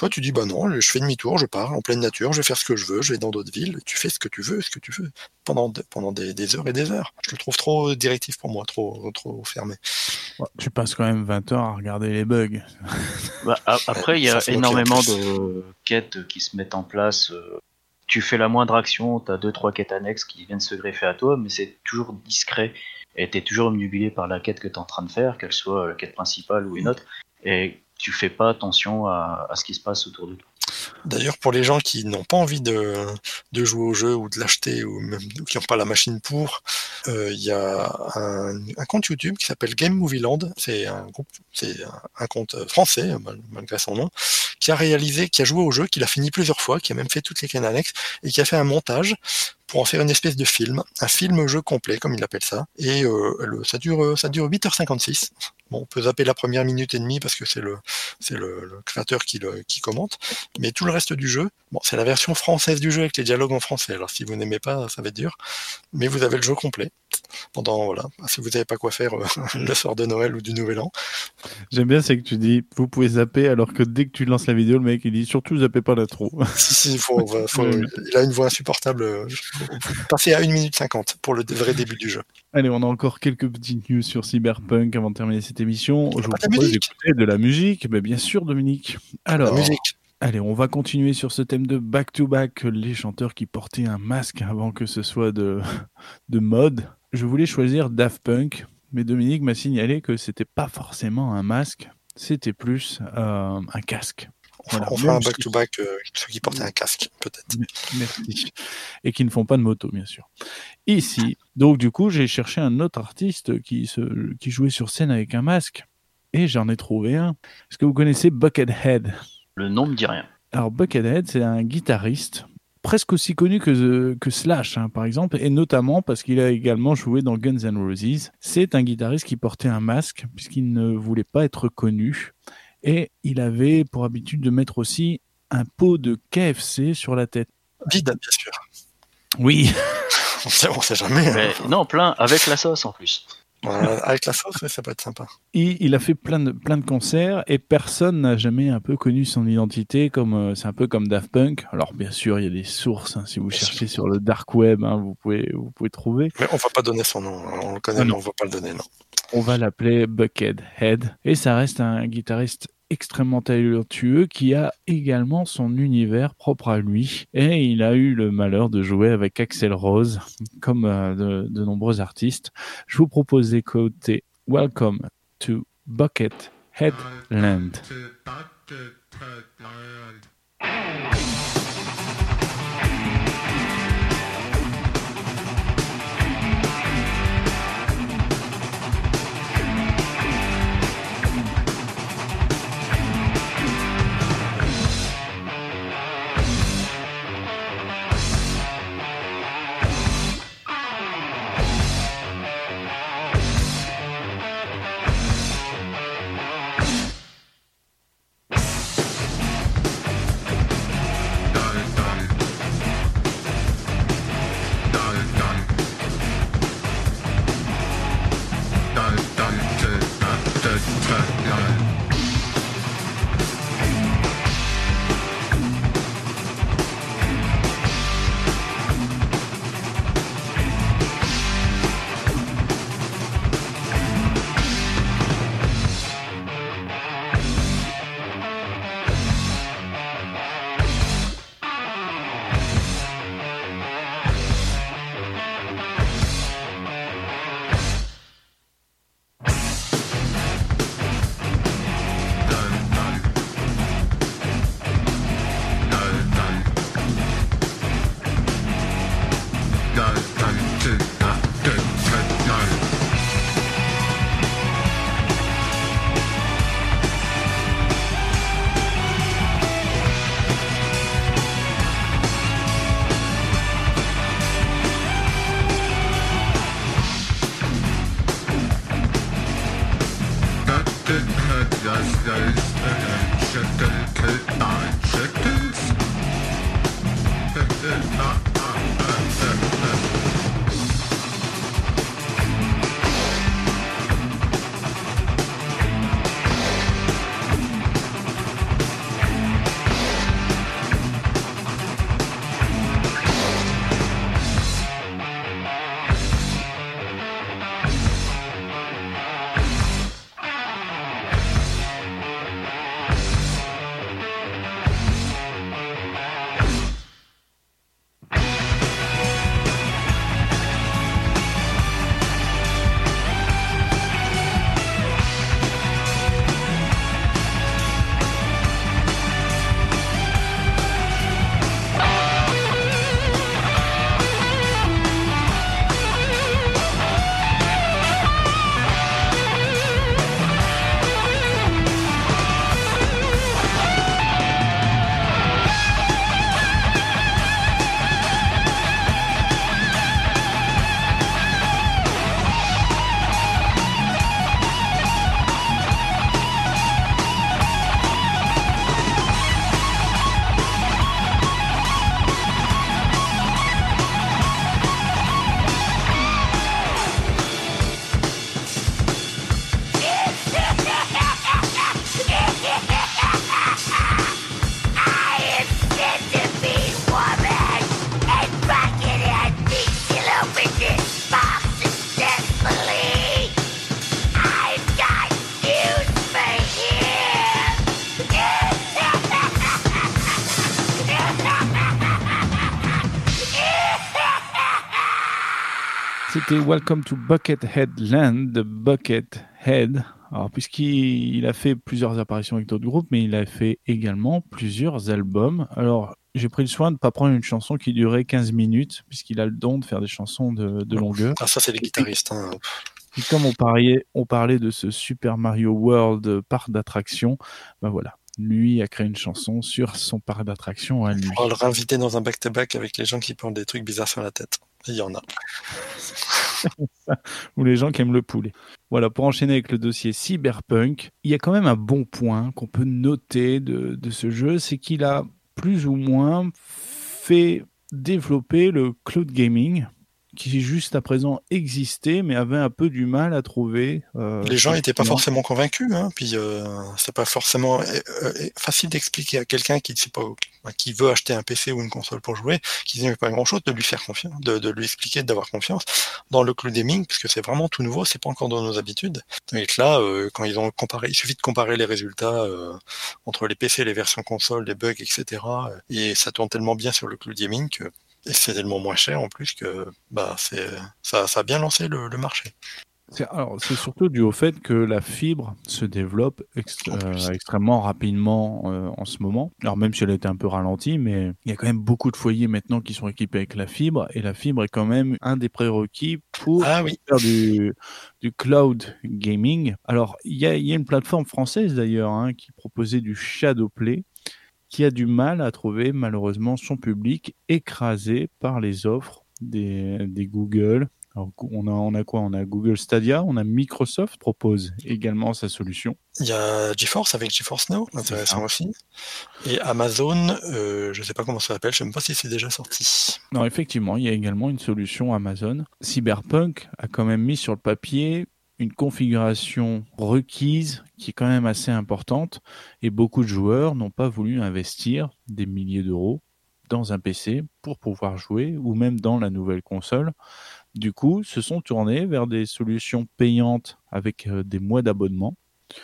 Soit tu dis, bah non, je fais demi-tour, je pars en pleine nature, je vais faire ce que je veux, je vais dans d'autres villes, tu fais ce que tu veux, ce que tu veux, pendant, de, pendant des, des heures et des heures. Je le trouve trop directif pour moi, trop, trop fermé. Ouais, tu passes quand même vingt heures à regarder les bugs. Bah, a- après, il y a Ça, c'est énormément ok, en plus. de quêtes qui se mettent en place. euh, Tu fais la moindre action, t'as deux trois quêtes annexes qui viennent se greffer à toi, mais c'est toujours discret et t'es toujours obnubilé par la quête que t'es en train de faire, qu'elle soit la quête principale ou une autre, et tu fais pas attention à, à ce qui se passe autour de toi. D'ailleurs, pour les gens qui n'ont pas envie de, de jouer au jeu ou de l'acheter, ou même ou qui n'ont pas la machine pour, euh, il y a un, un compte YouTube qui s'appelle Game Movie Land. C'est un groupe, c'est un, un compte français, mal- malgré son nom, qui a réalisé, qui a joué au jeu, qui l'a fini plusieurs fois, qui a même fait toutes les quêtes annexes, et qui a fait un montage pour en faire une espèce de film, un film-jeu complet, comme il appelle ça. Et euh, le- ça dure, ça dure huit heures cinquante-six. Bon, on peut zapper la première minute et demie parce que c'est le, c'est le, le créateur qui, le, qui commente. Mais tout le reste du jeu, bon, c'est la version française du jeu avec les dialogues en français. Alors si vous n'aimez pas, ça va être dur. Mais vous avez le jeu complet. Pendant, voilà, si vous n'avez pas quoi faire euh, le soir de Noël ou du Nouvel An. J'aime bien, c'est que tu dis, vous pouvez zapper, alors que dès que tu lances la vidéo, le mec il dit surtout zappez pas l'intro. Si, si, faut, faut, il a une voix insupportable. euh, Passez à une minute cinquante pour le vrai début du jeu. Allez, on a encore quelques petites news sur Cyberpunk avant de terminer cette émission. Je vous Pas de la propose musique. d'écouter de la musique. Mais bien sûr, Dominique. Alors, La musique. allez, on va continuer sur ce thème de back-to-back, les chanteurs qui portaient un masque avant que ce soit de, de mode. Je voulais choisir Daft Punk, mais Dominique m'a signalé que c'était pas forcément un masque, c'était plus euh, un casque. On fera, Voilà. on fera un Même si- back-to-back, euh, ceux qui portaient un casque, peut-être. Merci. Et qui ne font pas de moto, bien sûr. Ici, donc du coup, j'ai cherché un autre artiste qui, se, qui jouait sur scène avec un masque. Et j'en ai trouvé un. Est-ce que vous connaissez Buckethead ? Le nom me dit rien. Alors Buckethead, c'est un guitariste presque aussi connu que, que Slash, hein, par exemple, et notamment parce qu'il a également joué dans Guns N' Roses. C'est un guitariste qui portait un masque, puisqu'il ne voulait pas être connu. Et il avait pour habitude de mettre aussi un pot de K F C sur la tête. Vide, bien sûr. Oui. On sait, on sait jamais. hein. Mais non, plein, avec la sauce en plus. Voilà, avec la sauce, ouais, ça peut être sympa. Il, il a fait plein de, plein de concerts et personne n'a jamais un peu connu son identité. Comme euh, c'est un peu comme Daft Punk. Alors bien sûr, il y a des sources. Hein, si vous Bien cherchez sur le dark web, hein, vous pouvez vous pouvez trouver. Mais on va pas donner son nom. hein. On le connaît, Ah mais non. on va pas le donner, non. On va l'appeler Buckethead. Et ça reste un guitariste extrêmement talentueux qui a également son univers propre à lui. Et il a eu le malheur de jouer avec Axl Rose, comme euh, de, de nombreux artistes. Je vous propose d'écouter Welcome to Buckethead Land. c'était Welcome to Buckethead Land de Buckethead. Alors, puisqu'il il a fait plusieurs apparitions avec d'autres groupes, mais il a fait également plusieurs albums. Alors, j'ai pris le soin de ne pas prendre une chanson qui durait quinze minutes, puisqu'il a le don de faire des chansons de, de longueur. Ah, ça, c'est les guitaristes. Hein. Et comme on parlait, on parlait de ce Super Mario World parc d'attractions, ben voilà. Lui a créé une chanson sur son parc d'attractions à lui. On va le réinviter dans un back-to-back avec les gens qui portent des trucs bizarres sur la tête. Il y en a. Ou les gens qui aiment le poulet. Voilà, pour enchaîner avec le dossier Cyberpunk, il y a quand même un bon point qu'on peut noter de, de ce jeu, c'est qu'il a plus ou moins fait développer le cloud gaming, qui juste à présent existait, mais avait un peu du mal à trouver. Euh, les gens n'étaient pas forcément convaincus, hein, puis euh, c'est pas forcément euh, euh, facile d'expliquer à quelqu'un qui ne sait pas, qui veut acheter un P C ou une console pour jouer, qui n'aime pas grand-chose, de lui faire confiance, de, de lui expliquer, d'avoir confiance dans le cloud gaming, parce que c'est vraiment tout nouveau, c'est pas encore dans nos habitudes. Et que là, euh, quand ils ont comparé, il suffit de comparer les résultats euh, entre les P C, les versions console, les bugs, et cetera. Et ça tourne tellement bien sur le cloud gaming que et c'est tellement moins cher en plus que bah c'est ça, ça a bien lancé le, le marché. C'est, alors, c'est surtout dû au fait que la fibre se développe ext- euh, extrêmement rapidement euh, en ce moment. Alors même si elle a été un peu ralentie, mais il y a quand même beaucoup de foyers maintenant qui sont équipés avec la fibre, et la fibre est quand même un des prérequis pour ah, oui. faire du, du cloud gaming. Alors il y a, il y a une plateforme française d'ailleurs hein, qui proposait du Shadowplay, qui a du mal à trouver malheureusement son public, écrasé par les offres des, des Google. Alors, on a, on a quoi? On a Google Stadia, on a Microsoft propose également sa solution. Il y a GeForce avec GeForce Now, intéressant aussi. Et Amazon, euh, je ne sais pas comment ça s'appelle, je ne sais même pas si c'est déjà sorti. Non, effectivement, il y a également une solution Amazon. Cyberpunk a quand même mis sur le papier une configuration requise qui est quand même assez importante, et beaucoup de joueurs n'ont pas voulu investir des milliers d'euros dans un P C pour pouvoir jouer, ou même dans la nouvelle console. Du coup, se sont tournés vers des solutions payantes avec euh, des mois d'abonnement.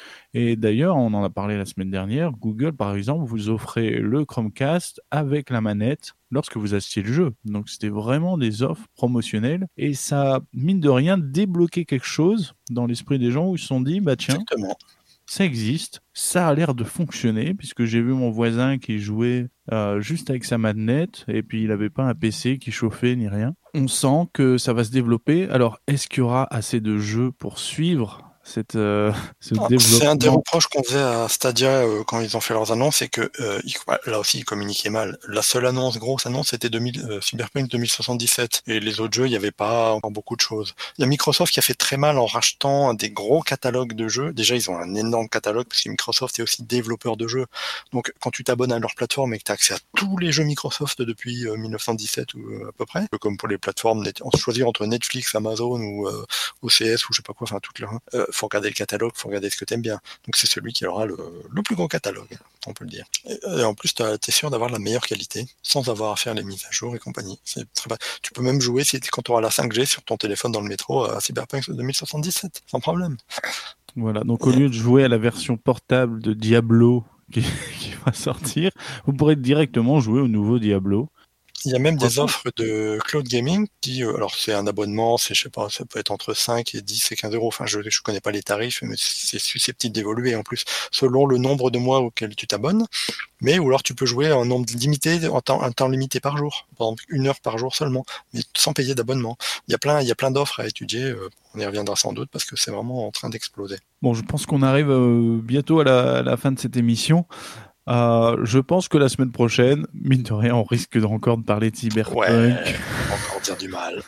Et d'ailleurs, on en a parlé la semaine dernière, Google, par exemple, vous offrait le Chromecast avec la manette lorsque vous achetiez le jeu. Donc, c'était vraiment des offres promotionnelles. Et ça, mine de rien, débloqué quelque chose dans l'esprit des gens où ils se sont dit, bah tiens, exactement. Ça existe, ça a l'air de fonctionner, puisque j'ai vu mon voisin qui jouait euh, juste avec sa manette, et puis il n'avait pas un P C qui chauffait ni rien. On sent que ça va se développer. Alors, est-ce qu'il y aura assez de jeux pour suivre cette, euh, ce ah, développement? C'est un des reproches qu'on faisait à Stadia euh, quand ils ont fait leurs annonces, c'est que euh, ils, là aussi ils communiquaient mal. La seule annonce, grosse annonce, c'était deux mille, euh, Cyberpunk deux mille soixante-dix-sept, et les autres jeux, il n'y avait pas encore beaucoup de choses. Il y a Microsoft qui a fait très mal en rachetant des gros catalogues de jeux. Déjà, ils ont un énorme catalogue, parce que Microsoft est aussi développeur de jeux. Donc, quand tu t'abonnes à leur plateforme et que tu as accès à tous les jeux Microsoft depuis euh, mille neuf cent dix-sept ou euh, à peu près, comme pour les plateformes, on se choisit entre Netflix, Amazon ou euh, O C S ou je sais pas quoi, enfin toutes les. Euh, faut regarder le catalogue, faut regarder ce que t'aimes bien. Donc c'est celui qui aura le, le plus gros catalogue, on peut le dire. Et, et en plus, t'es sûr d'avoir la meilleure qualité, sans avoir à faire les mises à jour et compagnie. C'est très pas... Tu peux même jouer si quand tu auras la cinq G sur ton téléphone dans le métro à Cyberpunk deux mille soixante-dix-sept, sans problème. Voilà, donc au lieu de jouer à la version portable de Diablo qui, qui va sortir, vous pourrez directement jouer au nouveau Diablo. Il y a même des offres de cloud gaming qui, euh, alors c'est un abonnement, c'est je sais pas, ça peut être entre cinq et dix et quinze euros. Enfin, je je connais pas les tarifs, mais c'est susceptible d'évoluer en plus selon le nombre de mois auquel tu t'abonnes. Mais ou alors tu peux jouer un nombre limité, en temps, un temps limité par jour, par exemple une heure par jour seulement, mais sans payer d'abonnement. Il y a plein, il y a plein d'offres à étudier. Euh, on y reviendra sans doute parce que c'est vraiment en train d'exploser. Bon, je pense qu'on arrive euh, bientôt à la, à la fin de cette émission. Euh, je pense que la semaine prochaine, mine de rien, on risque encore de parler de Cyberpunk. Ouais, encore dire du mal.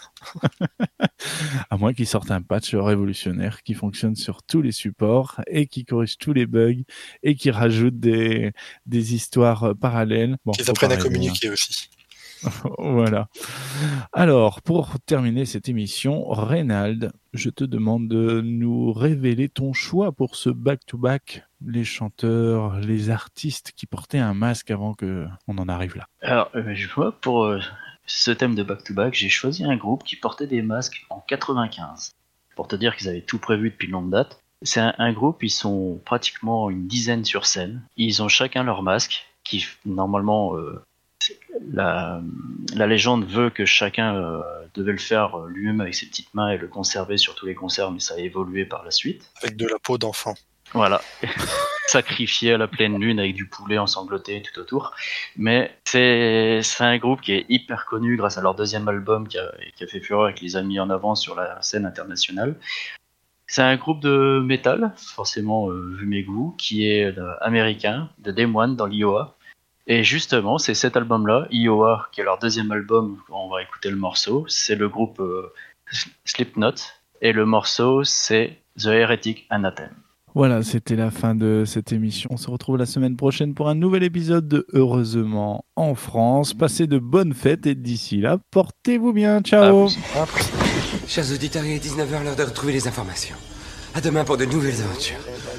À moins qu'ils sortent un patch révolutionnaire qui fonctionne sur tous les supports et qui corrige tous les bugs et qui rajoute des, des histoires parallèles. Bon, qu'ils apprennent à communiquer hein. aussi. Voilà. Alors, pour terminer cette émission, Reynald, je te demande de nous révéler ton choix pour ce back-to-back, les chanteurs, les artistes qui portaient un masque avant qu'on en arrive là. Alors, euh, je vois, pour euh, ce thème de back-to-back, j'ai choisi un groupe qui portait des masques en quatre-vingt-quinze. Pour te dire qu'ils avaient tout prévu depuis longue date. C'est un, un groupe, ils sont pratiquement une dizaine sur scène. Ils ont chacun leur masque, qui normalement... Euh, La, la légende veut que chacun euh, devait le faire euh, lui-même avec ses petites mains et le conserver sur tous les concerts, mais ça a évolué par la suite. Avec de la peau d'enfant. Voilà, sacrifié à la pleine lune avec du poulet ensanglanté tout autour. Mais c'est, c'est un groupe qui est hyper connu grâce à leur deuxième album qui a, qui a fait fureur et qui les a mis en avant sur la scène internationale. C'est un groupe de métal, forcément euh, vu mes goûts, qui est euh, américain, de Des Moines dans l'Iowa. Et justement, c'est cet album-là, Iowa, qui est leur deuxième album, on va écouter le morceau, c'est le groupe euh, Slipknot, et le morceau c'est The Heretic Anathema. Voilà, c'était la fin de cette émission. On se retrouve la semaine prochaine pour un nouvel épisode de Heureusement en France. Passez de bonnes fêtes et d'ici là, portez-vous bien. Ciao. Ah, Chers auditeurs, il est dix-neuf heures, l'heure de retrouver les informations. À demain pour de nouvelles aventures.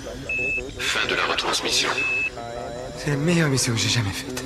Fin de la retransmission. C'est la meilleure mission que j'ai jamais faite.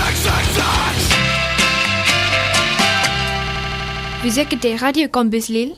Vous écoutez Radio Campus Lille